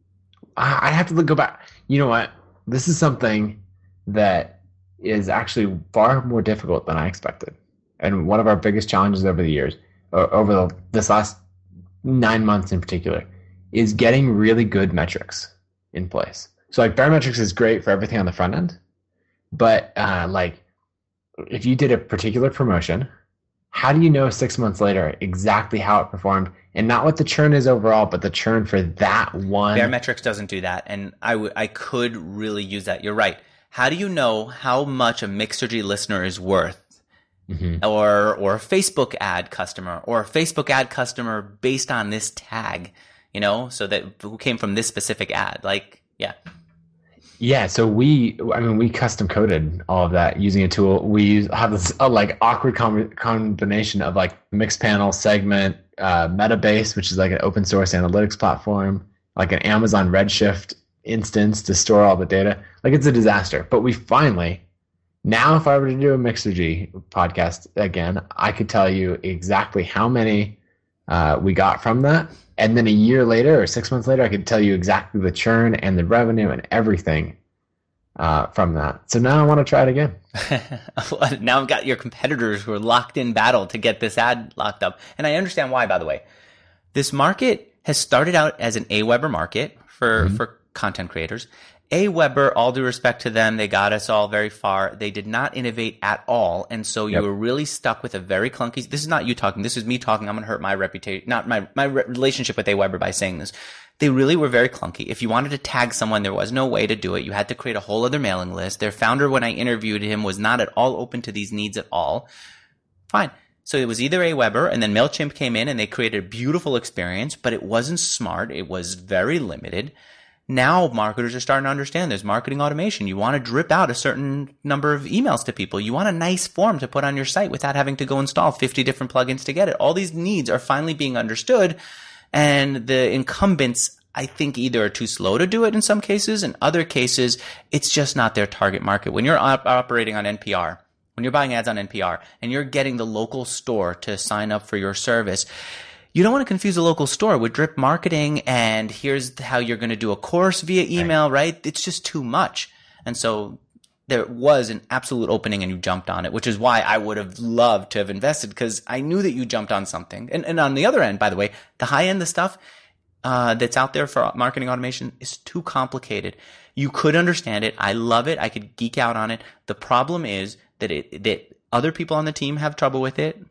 I have to go back. You know what? This is something that is actually far more difficult than I expected. And one of our biggest challenges over the years, over the, this last nine months in particular, is getting really good metrics in place. So like Baremetrics is great for everything on the front end, but uh, like if you did a particular promotion, how do you know six months later exactly how it performed, and not what the churn is overall, but the churn for that one? Baremetrics doesn't do that, and I, w- I could really use that. You're right. How do you know how much a Mixergy listener is worth? Mm-hmm. Or or a Facebook ad customer, or a Facebook ad customer based on this tag, you know, so that who came from this specific ad, like, yeah. Yeah, so we, I mean, we custom coded all of that using a tool. We have this uh, like awkward com- combination of like Mixpanel, Segment, uh, Metabase, which is like an open source analytics platform, like an Amazon Redshift instance to store all the data. Like it's a disaster. But we finally, now if I were to do a Mixergy podcast again, I could tell you exactly how many uh, we got from that. And then a year later or six months later, I could tell you exactly the churn and the revenue and everything uh, from that. So now I want to try it again. Now I've got your competitors who are locked in battle to get this ad locked up. And I understand why, by the way. This market has started out as an Aweber market for, mm-hmm. for content creators. Aweber, all due respect to them, they got us all very far. They did not innovate at all. And so you yep. were really stuck with a very clunky, this is not you talking, this is me talking. I'm going to hurt my reputation, not my, my re- relationship with Aweber by saying this. They really were very clunky. If you wanted to tag someone, there was no way to do it. You had to create a whole other mailing list. Their founder, when I interviewed him, was not at all open to these needs at all. Fine. So it was either Aweber, and then MailChimp came in and they created a beautiful experience, but it wasn't smart. It was very limited. Now marketers are starting to understand there's marketing automation. You want to drip out a certain number of emails to people. You want a nice form to put on your site without having to go install fifty different plugins to get it. All these needs are finally being understood, and the incumbents, I think, either are too slow to do it in some cases. In other cases, it's just not their target market. When you're op- operating on N P R, when you're buying ads on N P R, and you're getting the local store to sign up for your service, you don't want to confuse a local store with drip marketing and here's how you're going to do a course via email, right? right? It's just too much. And so there was an absolute opening and you jumped on it, which is why I would have loved to have invested, because I knew that you jumped on something. And, and on the other end, by the way, the high end, the stuff uh, that's out there for marketing automation is too complicated. You could understand it. I love it. I could geek out on it. The problem is that it, that other people on the team have trouble with it.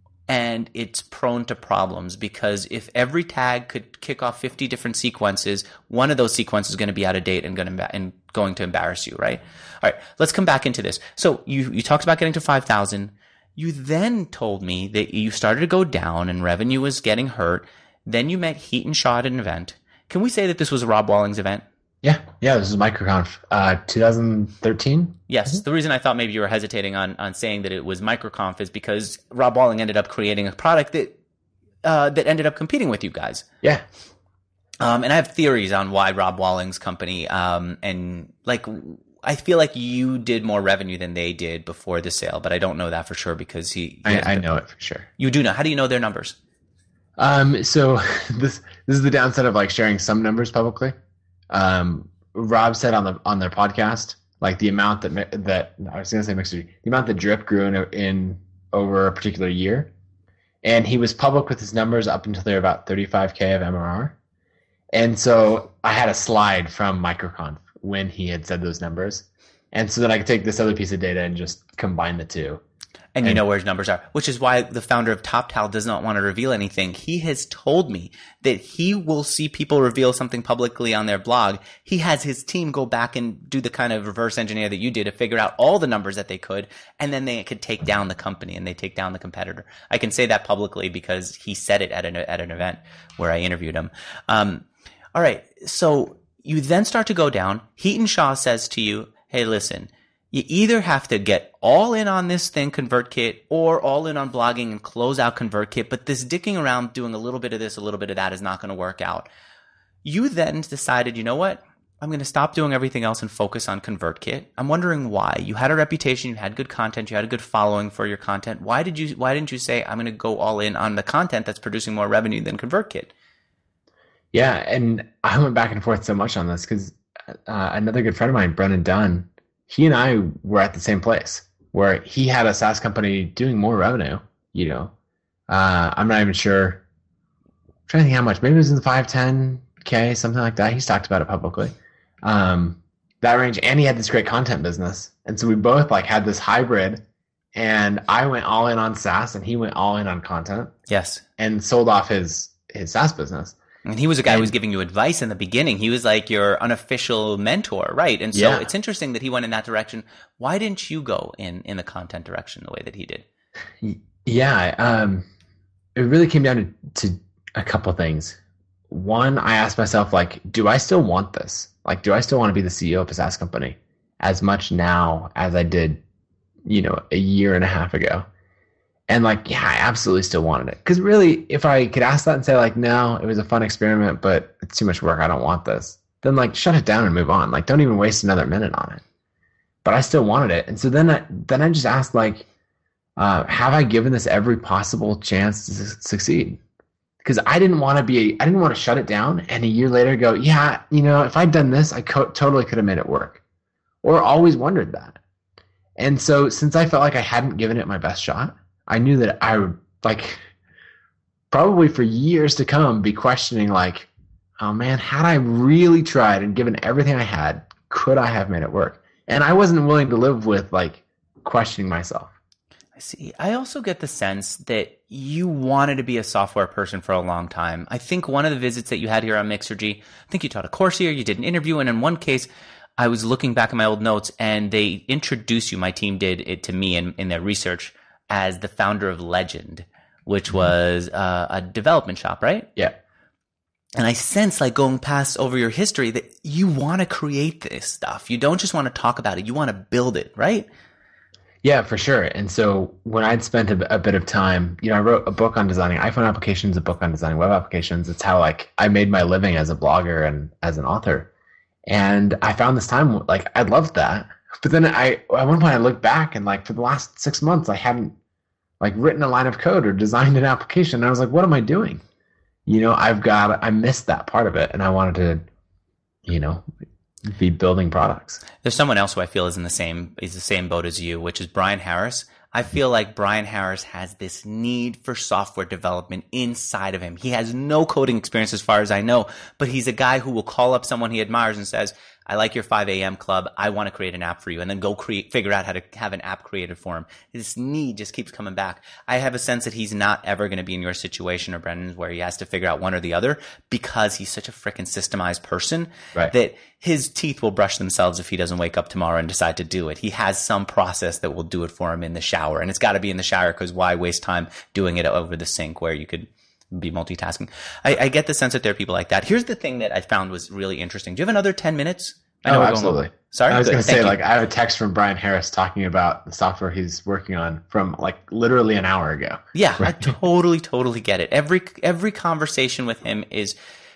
And it's prone to problems, because if every tag could kick off fifty different sequences, one of those sequences is going to be out of date and going to, and going to embarrass you, right? All right, let's come back into this. So you, you talked about getting to five thousand. You then told me that you started to go down and revenue was getting hurt. Then you met Heaton Shaw at an event. Can we say that this was Rob Walling's event? Yeah, yeah, this is MicroConf, uh, twenty thirteen. Yes, mm-hmm. The reason I thought maybe you were hesitating on, on saying that it was MicroConf is because Rob Walling ended up creating a product that uh, that ended up competing with you guys. Yeah. Um, and I have theories on why Rob Walling's company, um, and like, I feel like you did more revenue than they did before the sale, but I don't know that for sure because he. he I, I know it for sure. You do know. How do you know their numbers? Um, so this this is the downside of like sharing some numbers publicly. Um, Rob said on the on their podcast, like the amount that that I was going to say Mixergy, the amount that drip grew in, in over a particular year, and he was public with his numbers up until they were about thirty-five K of M R R. And so I had a slide from MicroConf when he had said those numbers, and so then I could take this other piece of data and just combine the two. And you know where his numbers are, which is why the founder of TopTal does not want to reveal anything. He has told me that he will see people reveal something publicly on their blog. He has his team go back and do the kind of reverse engineer that you did to figure out all the numbers that they could, and then they could take down the company and they take down the competitor. I can say that publicly because he said it at an at an event where I interviewed him. Um, all right, so you then start to go down. Heaton Shaw says to you, hey, listen, you either have to get all in on this thing, ConvertKit, or all in on blogging and close out ConvertKit, but this dicking around doing a little bit of this, a little bit of that is not going to work out. You then decided, you know what? I'm going to stop doing everything else and focus on ConvertKit. I'm wondering why. You had a reputation, you had good content, you had a good following for your content. Why did you? Why didn't you say, I'm going to go all in on the content that's producing more revenue than ConvertKit? Yeah, and I went back and forth so much on this because uh, another good friend of mine, Brennan Dunn, he and I were at the same place where he had a SaaS company doing more revenue, you know. Uh, I'm not even sure. I'm trying to think how much. Maybe it was in the five, ten K, something like that. He's talked about it publicly. Um, that range. And he had this great content business. And so we both like had this hybrid, and I went all in on SaaS and he went all in on content. Yes. And sold off his, his SaaS business. And he was a guy and, who was giving you advice in the beginning. He was like your unofficial mentor, right? And so yeah. It's interesting that he went in that direction. Why didn't you go in, in the content direction the way that he did? Yeah, um, it really came down to, to a couple things. One, I asked myself, like, do I still want this? Like, do I still want to be the C E O of a SaaS company as much now as I did, you know, a year and a half ago? And like, yeah, I absolutely still wanted it. Because really, if I could ask that and say like, no, it was a fun experiment, but it's too much work. I don't want this. Then like, shut it down and move on. Like, don't even waste another minute on it. But I still wanted it. And so then I, then I just asked like, uh, have I given this every possible chance to su- succeed? Because I didn't want to be, I didn't want to shut it down. And a year later go, yeah, you know, if I'd done this, I co- totally could have made it work. Or always wondered that. And so since I felt like I hadn't given it my best shot, I knew that I would, like, probably for years to come, be questioning, like, oh man, had I really tried and given everything I had, could I have made it work? And I wasn't willing to live with, like, questioning myself. I see. I also get the sense that you wanted to be a software person for a long time. I think one of the visits that you had here on Mixergy, I think you taught a course here, you did an interview, and in one case, I was looking back at my old notes, and they introduced you, my team did it to me in, in their research, as the founder of Legend, which was uh, a development shop, right? Yeah. And I sense, like, going past over your history, that you want to create this stuff. You don't just want to talk about it. You want to build it, right? Yeah, for sure. And so when I'd spent a, a bit of time, you know, I wrote a book on designing iPhone applications, a book on designing web applications. It's how, like, I made my living as a blogger and as an author. And I found this time, like, I loved that. But then I, at one point I looked back and like for the last six months, I hadn't like written a line of code or designed an application. And I was like, what am I doing? You know, I've got, I missed that part of it. And I wanted to, you know, be building products. There's someone else who I feel is in the same, is the same boat as you, which is Brian Harris. I feel like Brian Harris has this need for software development inside of him. He has no coding experience as far as I know, but he's a guy who will call up someone he admires and says, I like your five a.m. club. I want to create an app for you, and then go create, figure out how to have an app created for him. This need just keeps coming back. I have a sense that he's not ever going to be in your situation or Brendan's where he has to figure out one or the other because he's such a freaking systemized person right. that his teeth will brush themselves if he doesn't wake up tomorrow and decide to do it. He has some process that will do it for him in the shower, and it's got to be in the shower because why waste time doing it over the sink where you could be multitasking. I, I get the sense that there are people like that. Here's the thing that I found was really interesting. Do you have another ten minutes? I know oh, absolutely. Sorry? I was going to say, you. like, I have a text from Brian Harris talking about the software he's working on from, like, literally an hour ago. Yeah, right? I totally, totally get it. Every every conversation with him is,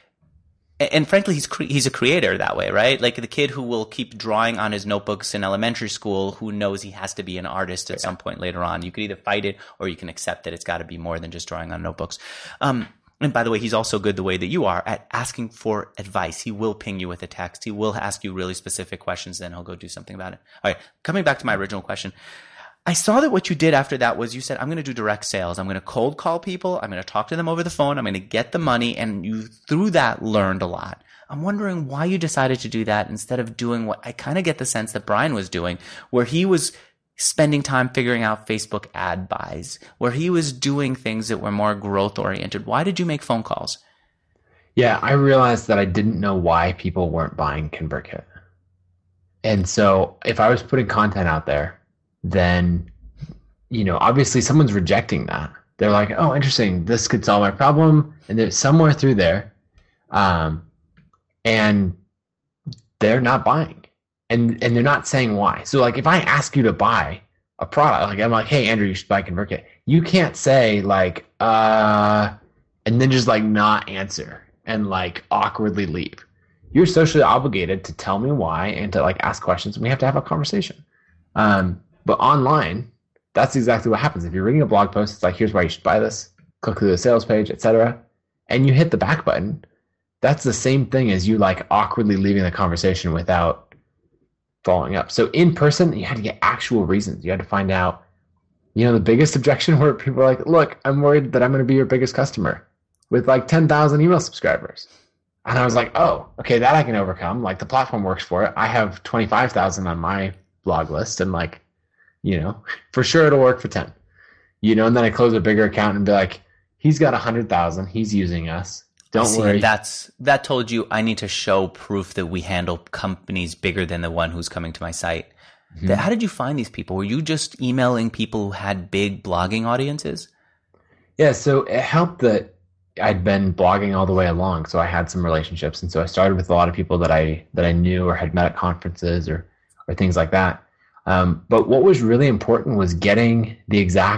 and frankly, he's cre- he's a creator that way, right? Like the kid who will keep drawing on his notebooks in elementary school who knows he has to be an artist at yeah. some point later on. You could either fight it or you can accept that it's got to be more than just drawing on notebooks. Um, And by the way, he's also good the way that you are at asking for advice. He will ping you with a text. He will ask you really specific questions. Then he'll go do something about it. All right. Coming back to my original question. I saw that what you did after that was you said, I'm going to do direct sales. I'm going to cold call people. I'm going to talk to them over the phone. I'm going to get the money. And you, through that, learned a lot. I'm wondering why you decided to do that instead of doing what I kind of get the sense that Brian was doing, where he was spending time figuring out Facebook ad buys, where he was doing things that were more growth oriented. Why did you make phone calls? Yeah, I realized that I didn't know why people weren't buying ConvertKit. And so if I was putting content out there, then, you know, obviously someone's rejecting that. They're like, oh, interesting, this could solve my problem. And there's somewhere through there. Um, and they're not buying. And and they're not saying why. So like if I ask you to buy a product, like I'm like, hey Andrew, you should buy ConvertKit. You can't say like, uh, and then just like not answer and like awkwardly leave. You're socially obligated to tell me why and to like ask questions. And we have to have a conversation. Um, but online, that's exactly what happens. If you're reading a blog post, it's like, here's why you should buy this. Click through the sales page, et cetera. And you hit the back button. That's the same thing as you like awkwardly leaving the conversation without following up. So in person, you had to get actual reasons. You had to find out, you know, the biggest objection where people are like, look, I'm worried that I'm going to be your biggest customer with like ten thousand email subscribers. And I was like, oh, okay, that I can overcome. Like the platform works for it. I have twenty-five thousand on my blog list and like, you know, for sure it'll work for ten. You know, and then I close a bigger account and be like, he's got one hundred thousand. He's using us. Don't See, worry. That's that told you I need to show proof that we handle companies bigger than the one who's coming to my site. Mm-hmm. How did you find these people? Were you just emailing people who had big blogging audiences? Yeah, so it helped that I'd been blogging all the way along, so I had some relationships, and so I started with a lot of people that I that I knew or had met at conferences or or things like that. Um, but what was really important was getting the exact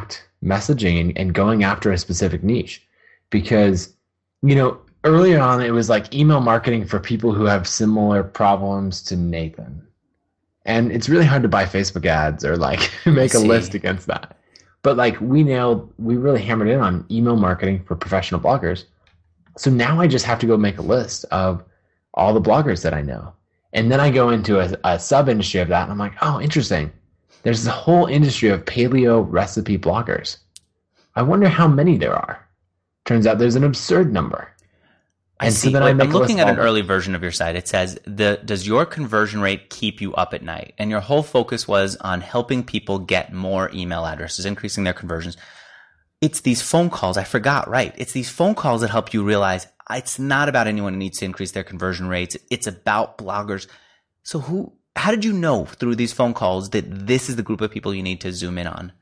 messaging and, and going after a specific niche. Because, you know, earlier on, it was like email marketing for people who have similar problems to Nathan. And it's really hard to buy Facebook ads or like make a list against that. But like we nailed, we really hammered in on email marketing for professional bloggers. So now I just have to go make a list of all the bloggers that I know. And then I go into a, a sub industry of that and I'm like, oh, interesting. There's a whole industry of paleo recipe bloggers. I wonder how many there are. Turns out there's an absurd number. I and see. So then Wait, I make I'm looking at an them. early version of your site. It says, the, does your conversion rate keep you up at night? And your whole focus was on helping people get more email addresses, increasing their conversions. It's these phone calls. I forgot, right. It's these phone calls that help you realize it's not about anyone who needs to increase their conversion rates. It's about bloggers. So who, how did you know through these phone calls that this is the group of people you need to zoom in on?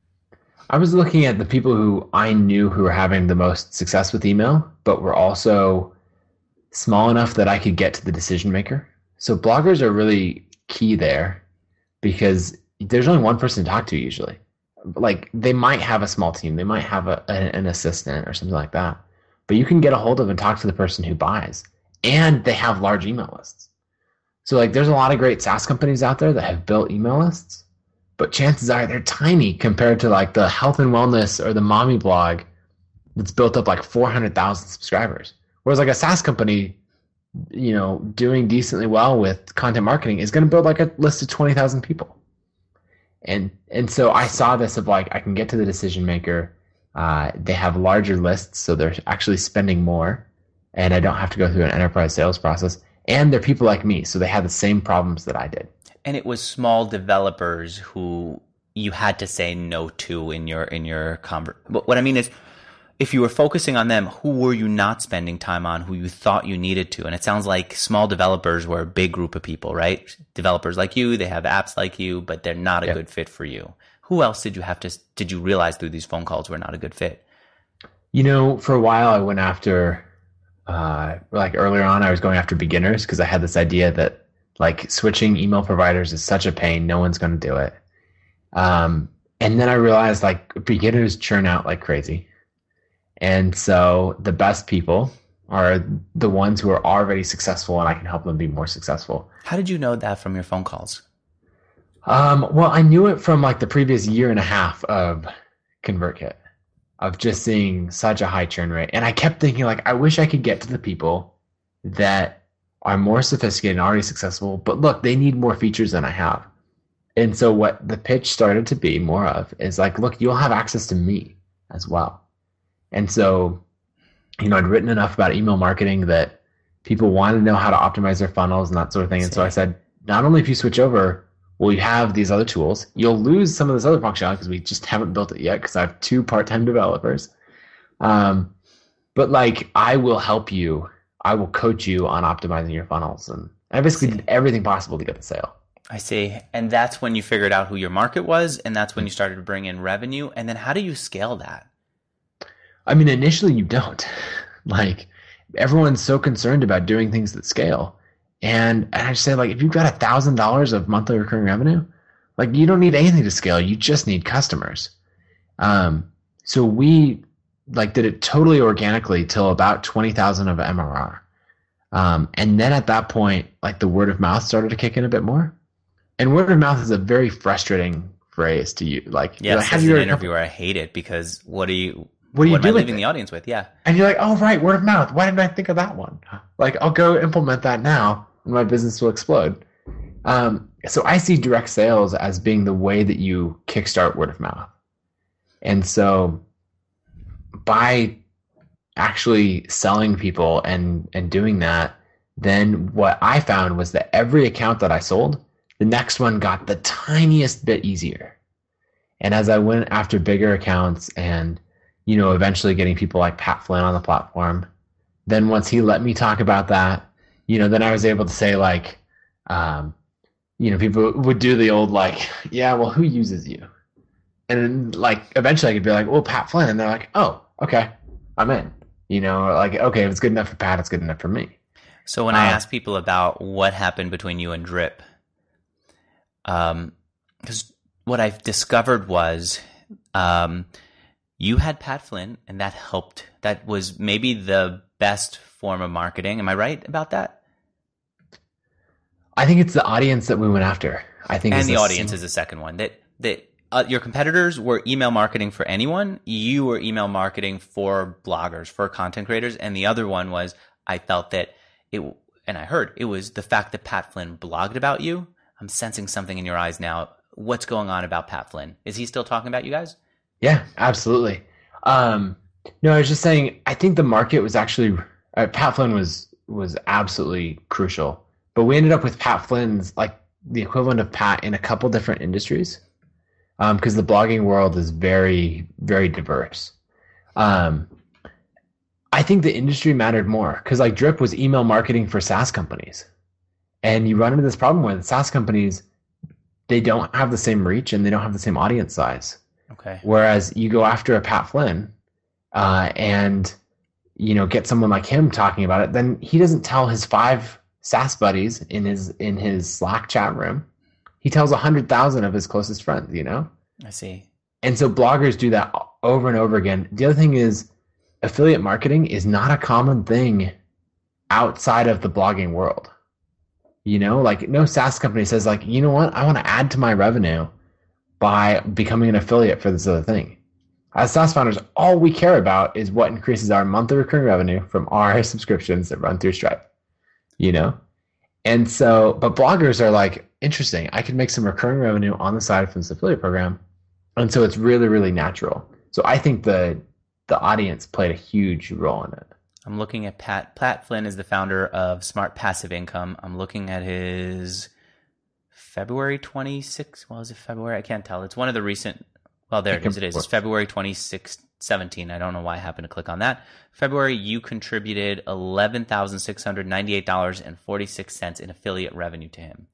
I was looking at the people who I knew who were having the most success with email, but were also small enough that I could get to the decision maker. So bloggers are really key there because there's only one person to talk to usually. Like they might have a small team. They might have a, an assistant or something like that. But you can get a hold of and talk to the person who buys. And they have large email lists. So like there's a lot of great SaaS companies out there that have built email lists. But chances are they're tiny compared to like the health and wellness or the mommy blog that's built up like four hundred thousand subscribers. Whereas like a SaaS company, you know, doing decently well with content marketing is going to build like a list of twenty thousand people. And and so I saw this of like I can get to the decision maker. Uh, they have larger lists, so they're actually spending more. And I don't have to go through an enterprise sales process. And they're people like me, so they had the same problems that I did. And it was small developers who you had to say no to in your in your conver- But what I mean is, if you were focusing on them, who were you not spending time on? Who you thought you needed to? And it sounds like small developers were a big group of people, right? Developers like you, they have apps like you, but they're not a yeah. good fit for you. Who else did you have to? Did you realize through these phone calls were not a good fit? You know, for a while I went after, uh, like earlier on, I was going after beginners because I had this idea that like switching email providers is such a pain. No one's going to do it. Um, and then I realized like beginners churn out like crazy. And so the best people are the ones who are already successful and I can help them be more successful. How did you know that from your phone calls? Um, well, I knew it from like the previous year and a half of ConvertKit, of just seeing such a high churn rate. And I kept thinking like, I wish I could get to the people that are more sophisticated and already successful, but look, they need more features than I have. And so what the pitch started to be more of is like, look, you'll have access to me as well. And so, you know, I'd written enough about email marketing that people wanted to know how to optimize their funnels and that sort of thing. And so I said, not only if you switch over, will you have these other tools, you'll lose some of this other functionality because we just haven't built it yet because I have two part-time developers. Um, but like, I will help you. I will coach you on optimizing your funnels. And I basically did everything possible to get the sale. I see. And that's when you figured out who your market was, and that's when you started to bring in revenue. And then how do you scale that? I mean, initially you don't. Like, everyone's so concerned about doing things that scale. And, and I just say, like, if you've got a thousand dollars of monthly recurring revenue, like, you don't need anything to scale. You just need customers. Um, so we like did it totally organically till about twenty thousand of M R R. Um, and then at that point, like, the word of mouth started to kick in a bit more. And word of mouth is a very frustrating phrase to use. Like, yes, like, as an interviewer, I hate it because what do you, what do you what do am I with leaving it? the audience with? Yeah. And you're like, oh, right, word of mouth. Why didn't I think of that one? Like, I'll go implement that now and my business will explode. Um, so I see direct sales as being the way that you kickstart word of mouth. And so by actually selling people and, and doing that, then what I found was that every account that I sold, the next one got the tiniest bit easier. And as I went after bigger accounts and, you know, eventually getting people like Pat Flynn on the platform, then once he let me talk about that, you know, then I was able to say, like, um, you know, people would do the old, like, yeah, well, who uses you? And then, like, eventually I could be like, well, Pat Flynn. And they're like, oh, okay, I'm in. You know, like, okay, if it's good enough for Pat, it's good enough for me. So when uh, I ask people about what happened between you and Drip, um, because what I've discovered was um, You had Pat Flynn, and that helped. That was maybe the best form of marketing. Am I right about that? I think it's the audience that we went after. I think, and the audience is the second one. That that uh, your competitors were email marketing for anyone. You were email marketing for bloggers, for content creators, and the other one was I felt that it, and I heard it was the fact that Pat Flynn blogged about you. I'm sensing something in your eyes now. What's going on about Pat Flynn? Is he still talking about you guys? Yeah, absolutely. Um, no, I was just saying, I think the market was actually, uh, Pat Flynn was, was absolutely crucial, but we ended up with Pat Flynn's, like the equivalent of Pat in a couple different industries. Um, cause the blogging world is very, very diverse. Um, I think the industry mattered more cause like Drip was email marketing for SaaS companies. And you run into this problem where the SaaS companies, they don't have the same reach and they don't have the same audience size. Okay. Whereas you go after a Pat Flynn uh, and, you know, get someone like him talking about it, then he doesn't tell his five SaaS buddies in his in his Slack chat room. He tells one hundred thousand of his closest friends, you know? I see. And so bloggers do that over and over again. The other thing is affiliate marketing is not a common thing outside of the blogging world. You know, like no SaaS company says like, you know what, I want to add to my revenue by becoming an affiliate for this other thing. As SaaS founders, all we care about is what increases our monthly recurring revenue from our subscriptions that run through Stripe, you know? And so, but bloggers are like, interesting, I can make some recurring revenue on the side from this affiliate program. And so it's really, really natural. So I think the the audience played a huge role in it. I'm looking at Pat. Pat Flynn is the founder of Smart Passive Income. I'm looking at his February twenty-sixth. Well, is it February? I can't tell. It's one of the recent. Well, there it is. It is. It's February twenty-sixth, seventeen. I don't know why I happened to click on that. February, you contributed eleven thousand six hundred ninety-eight dollars and forty-six cents in affiliate revenue to him.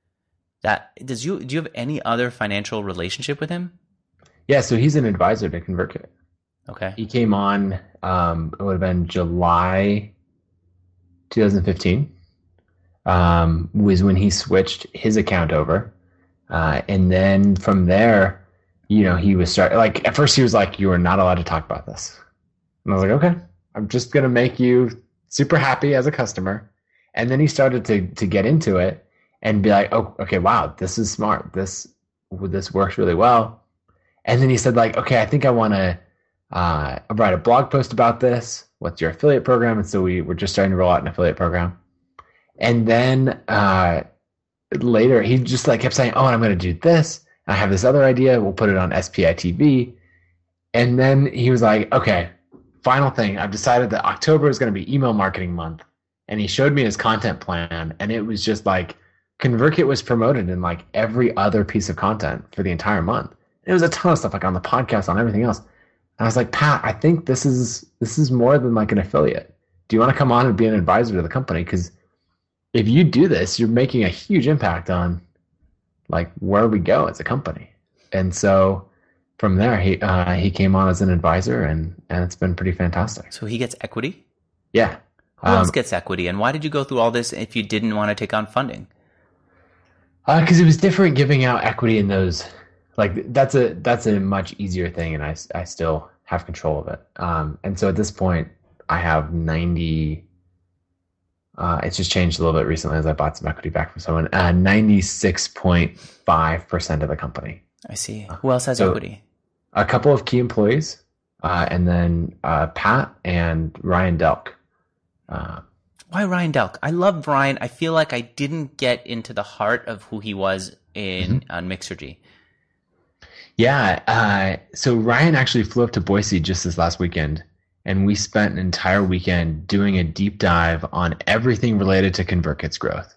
That does you? Do you have any other financial relationship with him? Yeah, so he's an advisor to ConvertKit. Okay. He came on. Um, it would have been July twenty fifteen. Um, was when he switched his account over. Uh, and then from there, you know, he was start like, at first he was like, you are not allowed to talk about this. And I was like, okay, I'm just going to make you super happy as a customer. And then he started to, to get into it and be like, oh, okay, wow, this is smart. This, this works really well. And then he said like, okay, I think I want to, uh, write a blog post about this. What's your affiliate program? And so we were just starting to roll out an affiliate program. And then uh, later, he just like kept saying, "Oh, and I'm going to do this. I have this other idea. We'll put it on S P I T V." And then he was like, "Okay, final thing. I've decided that October is going to be email marketing month." And he showed me his content plan, and it was just like ConvertKit was promoted in like every other piece of content for the entire month. And it was a ton of stuff like on the podcast, on everything else. And I was like, "Pat, I think this is this is more than like an affiliate. Do you want to come on and be an advisor to the company? Because if you do this, you're making a huge impact on like where we go as a company." And so from there, he uh, he came on as an advisor, and and it's been pretty fantastic. So he gets equity? Yeah. Who um, else gets equity? And why did you go through all this if you didn't want to take on funding? Because uh, it was different giving out equity in those. Like that's a that's a much easier thing, and I, I still have control of it. Um, and so at this point, I have ninety. Uh, it's just changed a little bit recently as I bought some equity back from someone. Uh, ninety-six point five percent of the company. I see. Who else has so equity? A couple of key employees, uh, and then uh, Pat and Ryan Delk. Uh, Why Ryan Delk? I love Ryan. I feel like I didn't get into the heart of who he was in mm-hmm. on Mixergy. Yeah. Uh, so Ryan actually flew up to Boise just this last weekend. And we spent an entire weekend doing a deep dive on everything related to ConvertKit's growth.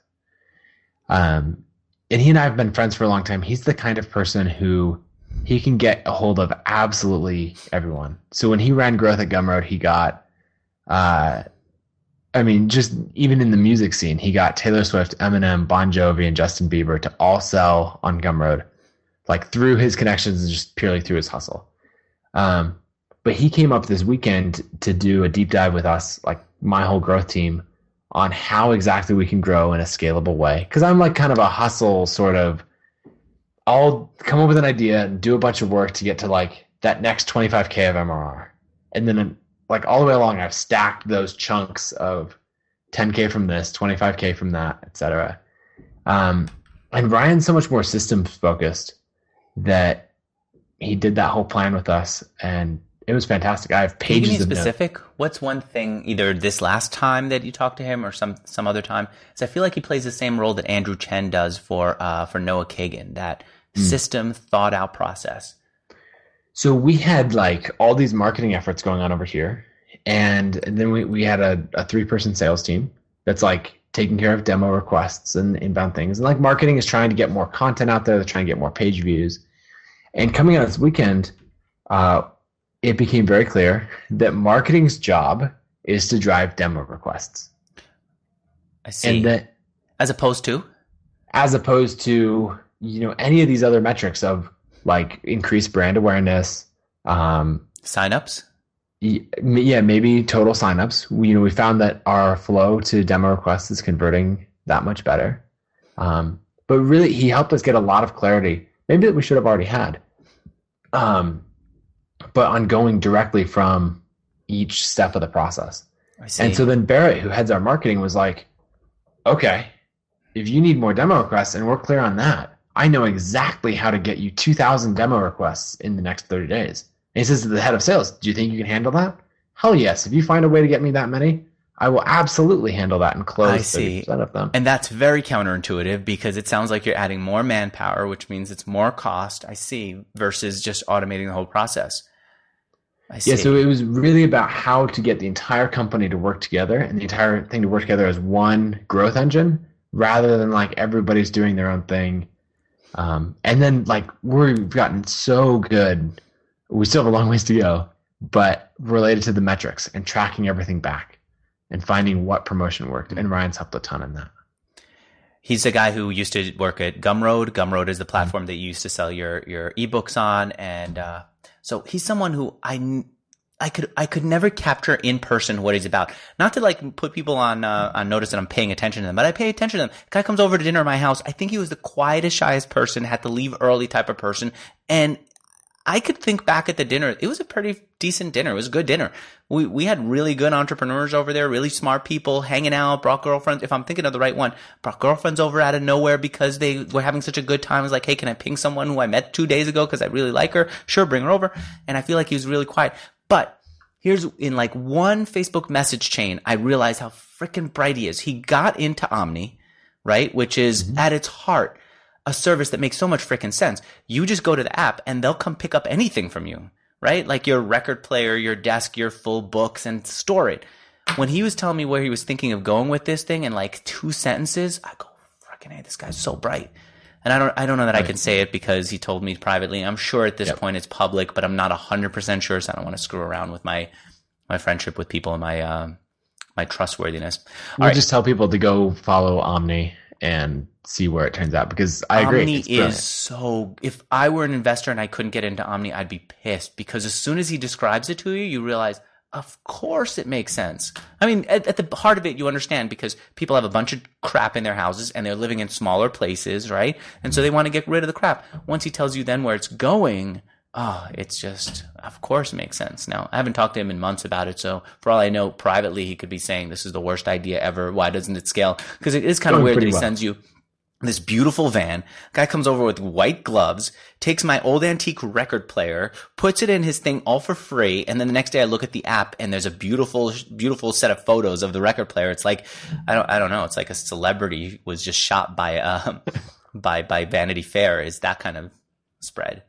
Um, and he and I have been friends for a long time. He's the kind of person who he can get a hold of absolutely everyone. So when he ran growth at Gumroad, he got, uh, I mean, just even in the music scene, he got Taylor Swift, Eminem, Bon Jovi, and Justin Bieber to all sell on Gumroad, like through his connections and just purely through his hustle. Um, But he came up this weekend to do a deep dive with us, like my whole growth team, on how exactly we can grow in a scalable way. Because I'm like kind of a hustle sort of, I'll come up with an idea and do a bunch of work to get to like that next twenty-five K of M R R. And then like all the way along, I've stacked those chunks of ten K from this, twenty-five K from that, et cetera. Um, and Ryan's so much more systems focused that he did that whole plan with us, and it was fantastic. I have pages Can you give of me specific? notes. What's one thing, either this last time that you talked to him or some some other time? Because I feel like he plays the same role that Andrew Chen does for uh, for Noah Kagan, that mm. system thought out process. So we had like all these marketing efforts going on over here, and, and then we, we had a, a three person sales team that's like taking care of demo requests and inbound things. And like marketing is trying to get more content out there. They're trying to get more page views. And coming out this weekend, uh, it became very clear that marketing's job is to drive demo requests. I see. And that, as opposed to? As opposed to, you know, any of these other metrics of like increased brand awareness. Um, Signups? Yeah, maybe total signups. We, you know, we found that our flow to demo requests is converting that much better. Um, but really, he helped us get a lot of clarity, maybe that we should have already had. Um, but on going directly from each step of the process. I see. And so then Barrett, who heads our marketing, was like, okay, if you need more demo requests and we're clear on that, I know exactly how to get you two thousand demo requests in the next thirty days. And he says to the head of sales, do you think you can handle that? Hell yes. If you find a way to get me that many, I will absolutely handle that and close thirty percent of them. And that's very counterintuitive because it sounds like you're adding more manpower, which means it's more cost, I see, versus just automating the whole process. I see. Yeah, so it was really about how to get the entire company to work together and the entire thing to work together as one growth engine rather than like everybody's doing their own thing. Um, and then like we've gotten so good. We still have a long ways to go, but related to the metrics and tracking everything back and finding what promotion worked. And Ryan's helped a ton in that. He's a guy who used to work at Gumroad. Gumroad is the platform that you used to sell your, your ebooks on. And, uh, so he's someone who I, I could, I could never capture in person what he's about. Not to like put people on, uh, on notice that I'm paying attention to them, but I pay attention to them. The guy comes over to dinner at my house. I think he was the quietest, shyest person, had to leave early type of person. And I could think back at the dinner. It was a pretty decent dinner. It was a good dinner. We we had really good entrepreneurs over there, really smart people hanging out, brought girlfriends. If I'm thinking of the right one, brought girlfriends over out of nowhere because they were having such a good time. I was like, hey, can I ping someone who I met two days ago because I really like her? Sure, bring her over. And I feel like he was really quiet. But here's in like one Facebook message chain, I realized how freaking bright he is. He got into Omni, right? Which is mm-hmm. at its heart a service that makes so much freaking sense. You just go to the app and they'll come pick up anything from you, right? Like your record player, your desk, your full books, and store it. When he was telling me where he was thinking of going with this thing in like two sentences, I go, freaking hey, this guy's so bright. And I don't, I don't know that right. I can say it because he told me privately. I'm sure at this yep. point it's public, but I'm not a hundred percent sure. So I don't want to screw around with my, my friendship with people and my, um, my trustworthiness. We'll right. just tell people to go follow Omni and see where it turns out because I agree. Omni is so, if I were an investor and I couldn't get into Omni, I'd be pissed because as soon as he describes it to you, you realize, of course it makes sense. I mean, at, at the heart of it, you understand because people have a bunch of crap in their houses and they're living in smaller places, right? And so they want to get rid of the crap. Once he tells you then where it's going, oh, it's just, of course it makes sense. Now, I haven't talked to him in months about it, so for all I know, privately, he could be saying this is the worst idea ever. Why doesn't it scale? Because it is kind of weird that he well. sends you this beautiful van. Guy comes over with white gloves, takes my old antique record player, puts it in his thing all for free, and then the next day I look at the app and there's a beautiful, beautiful set of photos of the record player. It's like, I don't, I don't know. It's like a celebrity was just shot by, um, by, by Vanity Fair. Is that kind of spread?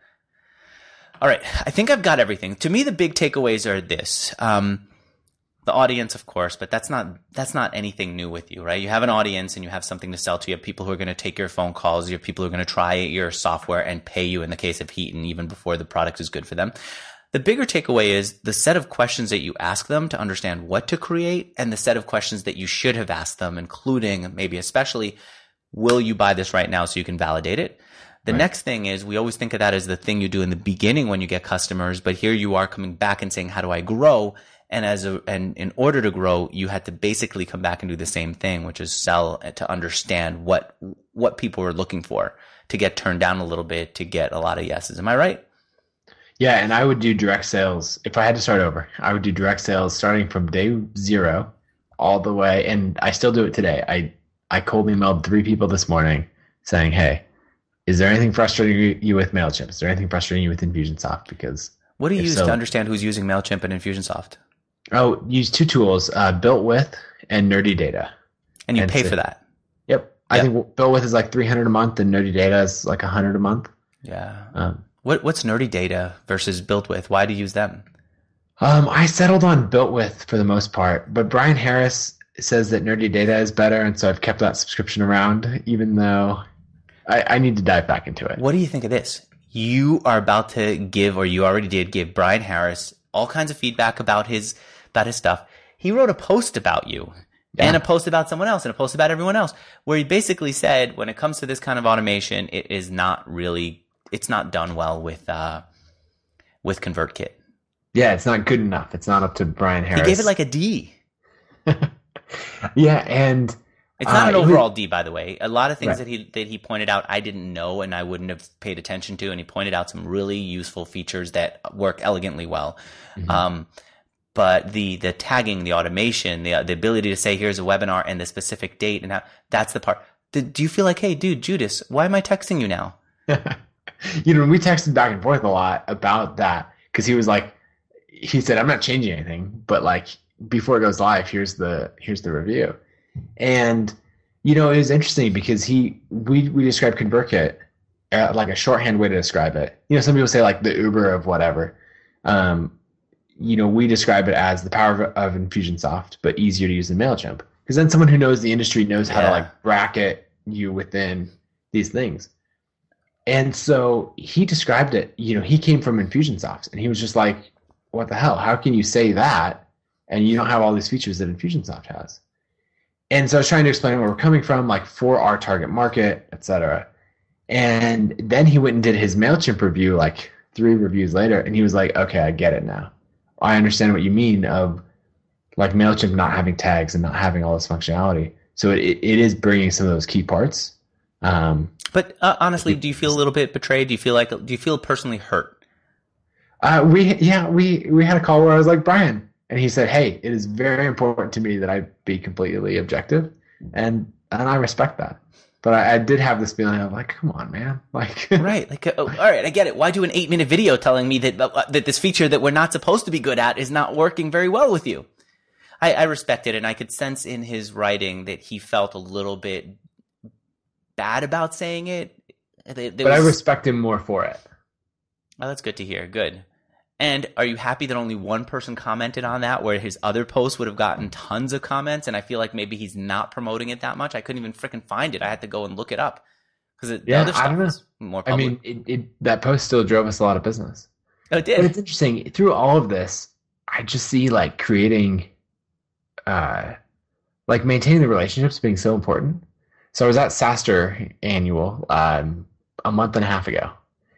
All right. I think I've got everything. To me, the big takeaways are this. Um, the audience, of course, but that's not, that's not anything new with you, right? You have an audience and you have something to sell to. You have people who are going to take your phone calls. You have people who are going to try your software and pay you in the case of Heaton, even before the product is good for them. The bigger takeaway is the set of questions that you ask them to understand what to create and the set of questions that you should have asked them, including maybe especially, will you buy this right now so you can validate it? The right. next thing is we always think of that as the thing you do in the beginning when you get customers, but here you are coming back and saying, how do I grow? And as a, and in order to grow, you had to basically come back and do the same thing, which is sell to understand what, what people are looking for to get turned down a little bit, to get a lot of yeses. Am I right? Yeah, and I would do direct sales. If I had to start over, I would do direct sales starting from day zero all the way. And I still do it today. I, I cold emailed three people this morning saying, hey, is there anything frustrating you with MailChimp? Is there anything frustrating you with Infusionsoft? Because what do you use so, to understand who's using MailChimp and Infusionsoft? Oh, use two tools, uh, Built With and Nerdy Data. And you and pay so, for that? Yep. I yep. think Built With is like three hundred dollars a month and Nerdy Data is like one hundred dollars a month. Yeah. Um, what What's Nerdy Data versus Built With? Why do you use them? Um, I settled on Built With for the most part, but Brian Harris says that Nerdy Data is better, and so I've kept that subscription around, even though I, I need to dive back into it. What do you think of this? You are about to give, or you already did give, Brian Harris all kinds of feedback about his about his stuff. He wrote a post about you. Yeah. And a post about someone else and a post about everyone else, where he basically said, when it comes to this kind of automation, it is not really, it's not done well with uh, with ConvertKit. Yeah, it's not good enough. It's not up to Brian Harris. He gave it like a D. Yeah, and it's not uh, an overall was, D, by the way. A lot of things right. that he that he pointed out I didn't know and I wouldn't have paid attention to, and he pointed out some really useful features that work elegantly well. Mm-hmm. Um, But the, the tagging, the automation, the the ability to say, here's a webinar and the specific date, and how, that's the part. Do, do you feel like, hey, dude, Judas, why am I texting you now? You know, we texted back and forth a lot about that, because he was like, he said, I'm not changing anything, but like before it goes live, here's the here's the review. And you know, it was interesting because he we we described ConvertKit uh, like a shorthand way to describe it. You know, some people say like the Uber of whatever. Um, you know, we describe it as the power of, of Infusionsoft, but easier to use than MailChimp. Because then someone who knows the industry knows how yeah. to like bracket you within these things. And so he described it, you know, he came from Infusionsoft and he was just like, what the hell? How can you say that and you don't have all these features that Infusionsoft has? And so I was trying to explain where we're coming from, like for our target market, et cetera. And then he went and did his MailChimp review like three reviews later, and he was like, okay, I get it now. I understand what you mean of like MailChimp not having tags and not having all this functionality. So it, it is bringing some of those key parts. Um, but uh, honestly, do you feel a little bit betrayed? Do you feel like, do you feel personally hurt? Uh, we, yeah, we, we had a call where I was like, Brian, and he said, hey, it is very important to me that I be completely objective. And, and I respect that. But I, I did have this feeling of like, come on, man. Like, right. Like, oh, all right, I get it. Why do an eight minute video telling me that, uh, that this feature that we're not supposed to be good at is not working very well with you? I, I respect it. And I could sense in his writing that he felt a little bit bad about saying it. There, there but was... I respect him more for it. Oh, that's good to hear. Good. And are you happy that only one person commented on that, where his other posts would have gotten tons of comments? And I feel like maybe he's not promoting it that much. I couldn't even freaking find it. I had to go and look it up because yeah, other stuff I don't know. was more public. I mean, it, it, that post still drove us a lot of business. Oh, it did. But it's interesting. Through all of this, I just see like creating, uh, like maintaining the relationships being so important. So I was at SaaStr Annual um, a month and a half ago,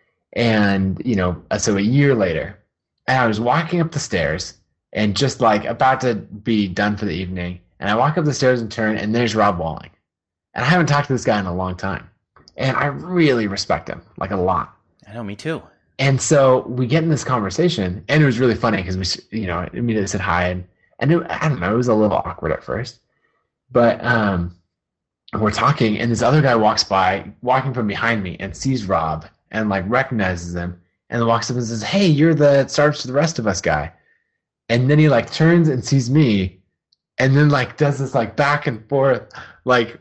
and you know, so a year later. And I was walking up the stairs and just like about to be done for the evening. And I walk up the stairs and turn, and there's Rob Walling. And I haven't talked to this guy in a long time. And I really respect him, like a lot. I know, me too. And so we get in this conversation, and it was really funny because we, you know, immediately said hi. And, and it, I don't know, it was a little awkward at first. But um, we're talking, and this other guy walks by, walking from behind me, and sees Rob and like recognizes him. And then walks up and says, hey, you're the Startups to the Rest of Us guy. And then he like turns and sees me and then like does this like back and forth. Like,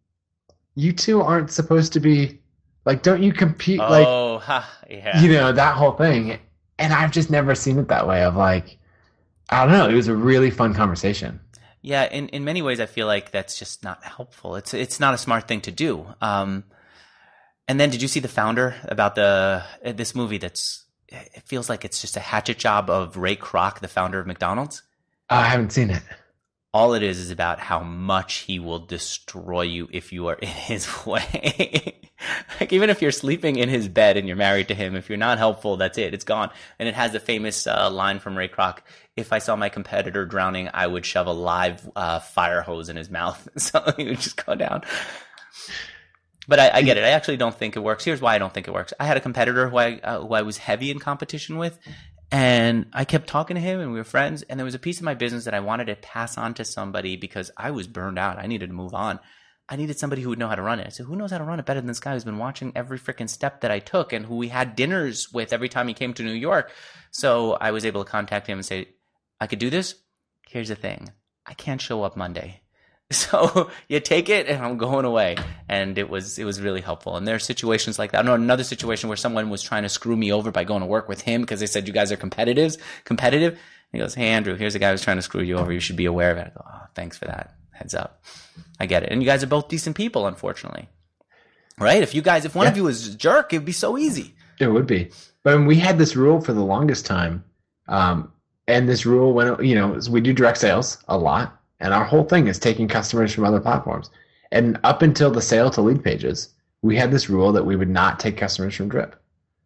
you two aren't supposed to be, like, don't you compete? Oh, like, ha, yeah. You know, that whole thing. And I've just never seen it that way of like, I don't know. It was a really fun conversation. Yeah, in, in many ways, I feel like that's just not helpful. It's it's not a smart thing to do. Um And then did you see the founder about the this movie that's it feels like it's just a hatchet job of Ray Kroc, the founder of McDonald's? Uh, I haven't seen it. All it is is about how much he will destroy you if you are in his way. Like even if you're sleeping in his bed and you're married to him, if you're not helpful, that's it. It's gone. And it has the famous uh, line from Ray Kroc, if I saw my competitor drowning, I would shove a live uh, fire hose in his mouth. So he would just go down. But I, I get it. I actually don't think it works. Here's why I don't think it works. I had a competitor who I, uh, who I was heavy in competition with, and I kept talking to him, and we were friends, and there was a piece of my business that I wanted to pass on to somebody because I was burned out. I needed to move on. I needed somebody who would know how to run it. I said, who knows how to run it better than this guy who's been watching every freaking step that I took and who we had dinners with every time he came to New York? So I was able to contact him and say, I could do this. Here's the thing. I can't show up Monday. So you take it and I'm going away. And it was it was really helpful. And there are situations like that. I know another situation where someone was trying to screw me over by going to work with him because they said, you guys are competitive. competitive. And he goes, hey, Andrew, here's a guy who's trying to screw you over. You should be aware of it. I go, oh, thanks for that. Heads up. I get it. And you guys are both decent people, unfortunately. Right? If you guys, if one yeah. of you was a jerk, it'd be so easy. It would be. But we had this rule for the longest time. Um, and this rule, when you know, we do direct sales a lot. And our whole thing is taking customers from other platforms. And up until the sale to lead pages, we had this rule that we would not take customers from Drip.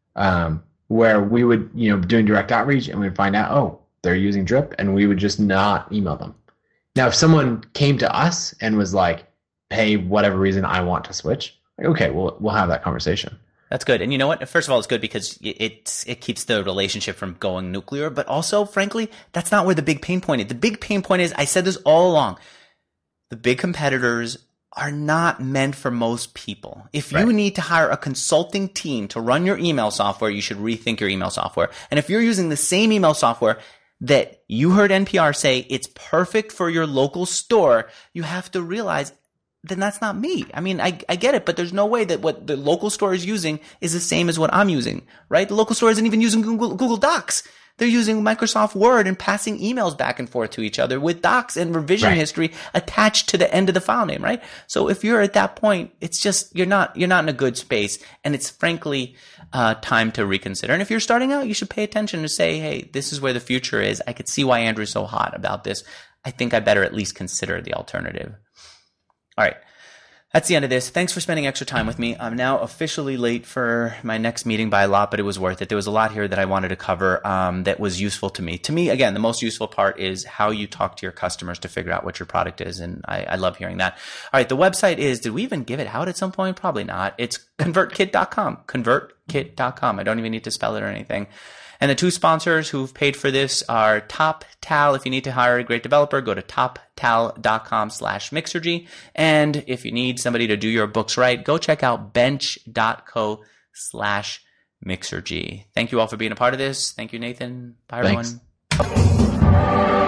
Um, where we would, you know, doing direct outreach and we'd find out, oh, they're using Drip, and we would just not email them. Now, if someone came to us and was like, hey, whatever reason, I want to switch, like, okay, we'll we'll have that conversation. That's good. And you know what? First of all, it's good because it it keeps the relationship from going nuclear. But also, frankly, that's not where the big pain point is. The big pain point is, I said this all along, the big competitors are not meant for most people. If you right. need to hire a consulting team to run your email software, you should rethink your email software. And if you're using the same email software that you heard N P R say it's perfect for your local store, you have to realize then that's not me. I mean, I, I get it, but there's no way that what the local store is using is the same as what I'm using, right? The local store isn't even using Google, Google Docs. They're using Microsoft Word and passing emails back and forth to each other with docs and revision right. history attached to the end of the file name, right? So if you're at that point, it's just, you're not, you're not in a good space, and it's frankly, uh, time to reconsider. And if you're starting out, you should pay attention to say, hey, this is where the future is. I could see why Andrew's so hot about this. I think I better at least consider the alternative. All right. That's the end of this. Thanks for spending extra time with me. I'm now officially late for my next meeting by a lot, but it was worth it. There was a lot here that I wanted to cover um, that was useful to me. To me, again, the most useful part is how you talk to your customers to figure out what your product is, and I, I love hearing that. All right, the website is, did we even give it out at some point? Probably not. It's convert kit dot com, convert kit dot com. I don't even need to spell it or anything. And the two sponsors who've paid for this are TopTal. If you need to hire a great developer, go to toptal.com slash Mixergy. And if you need somebody to do your books right, go check out bench.co slash Mixergy. Thank you all for being a part of this. Thank you, Nathan. Bye, Thanks. everyone.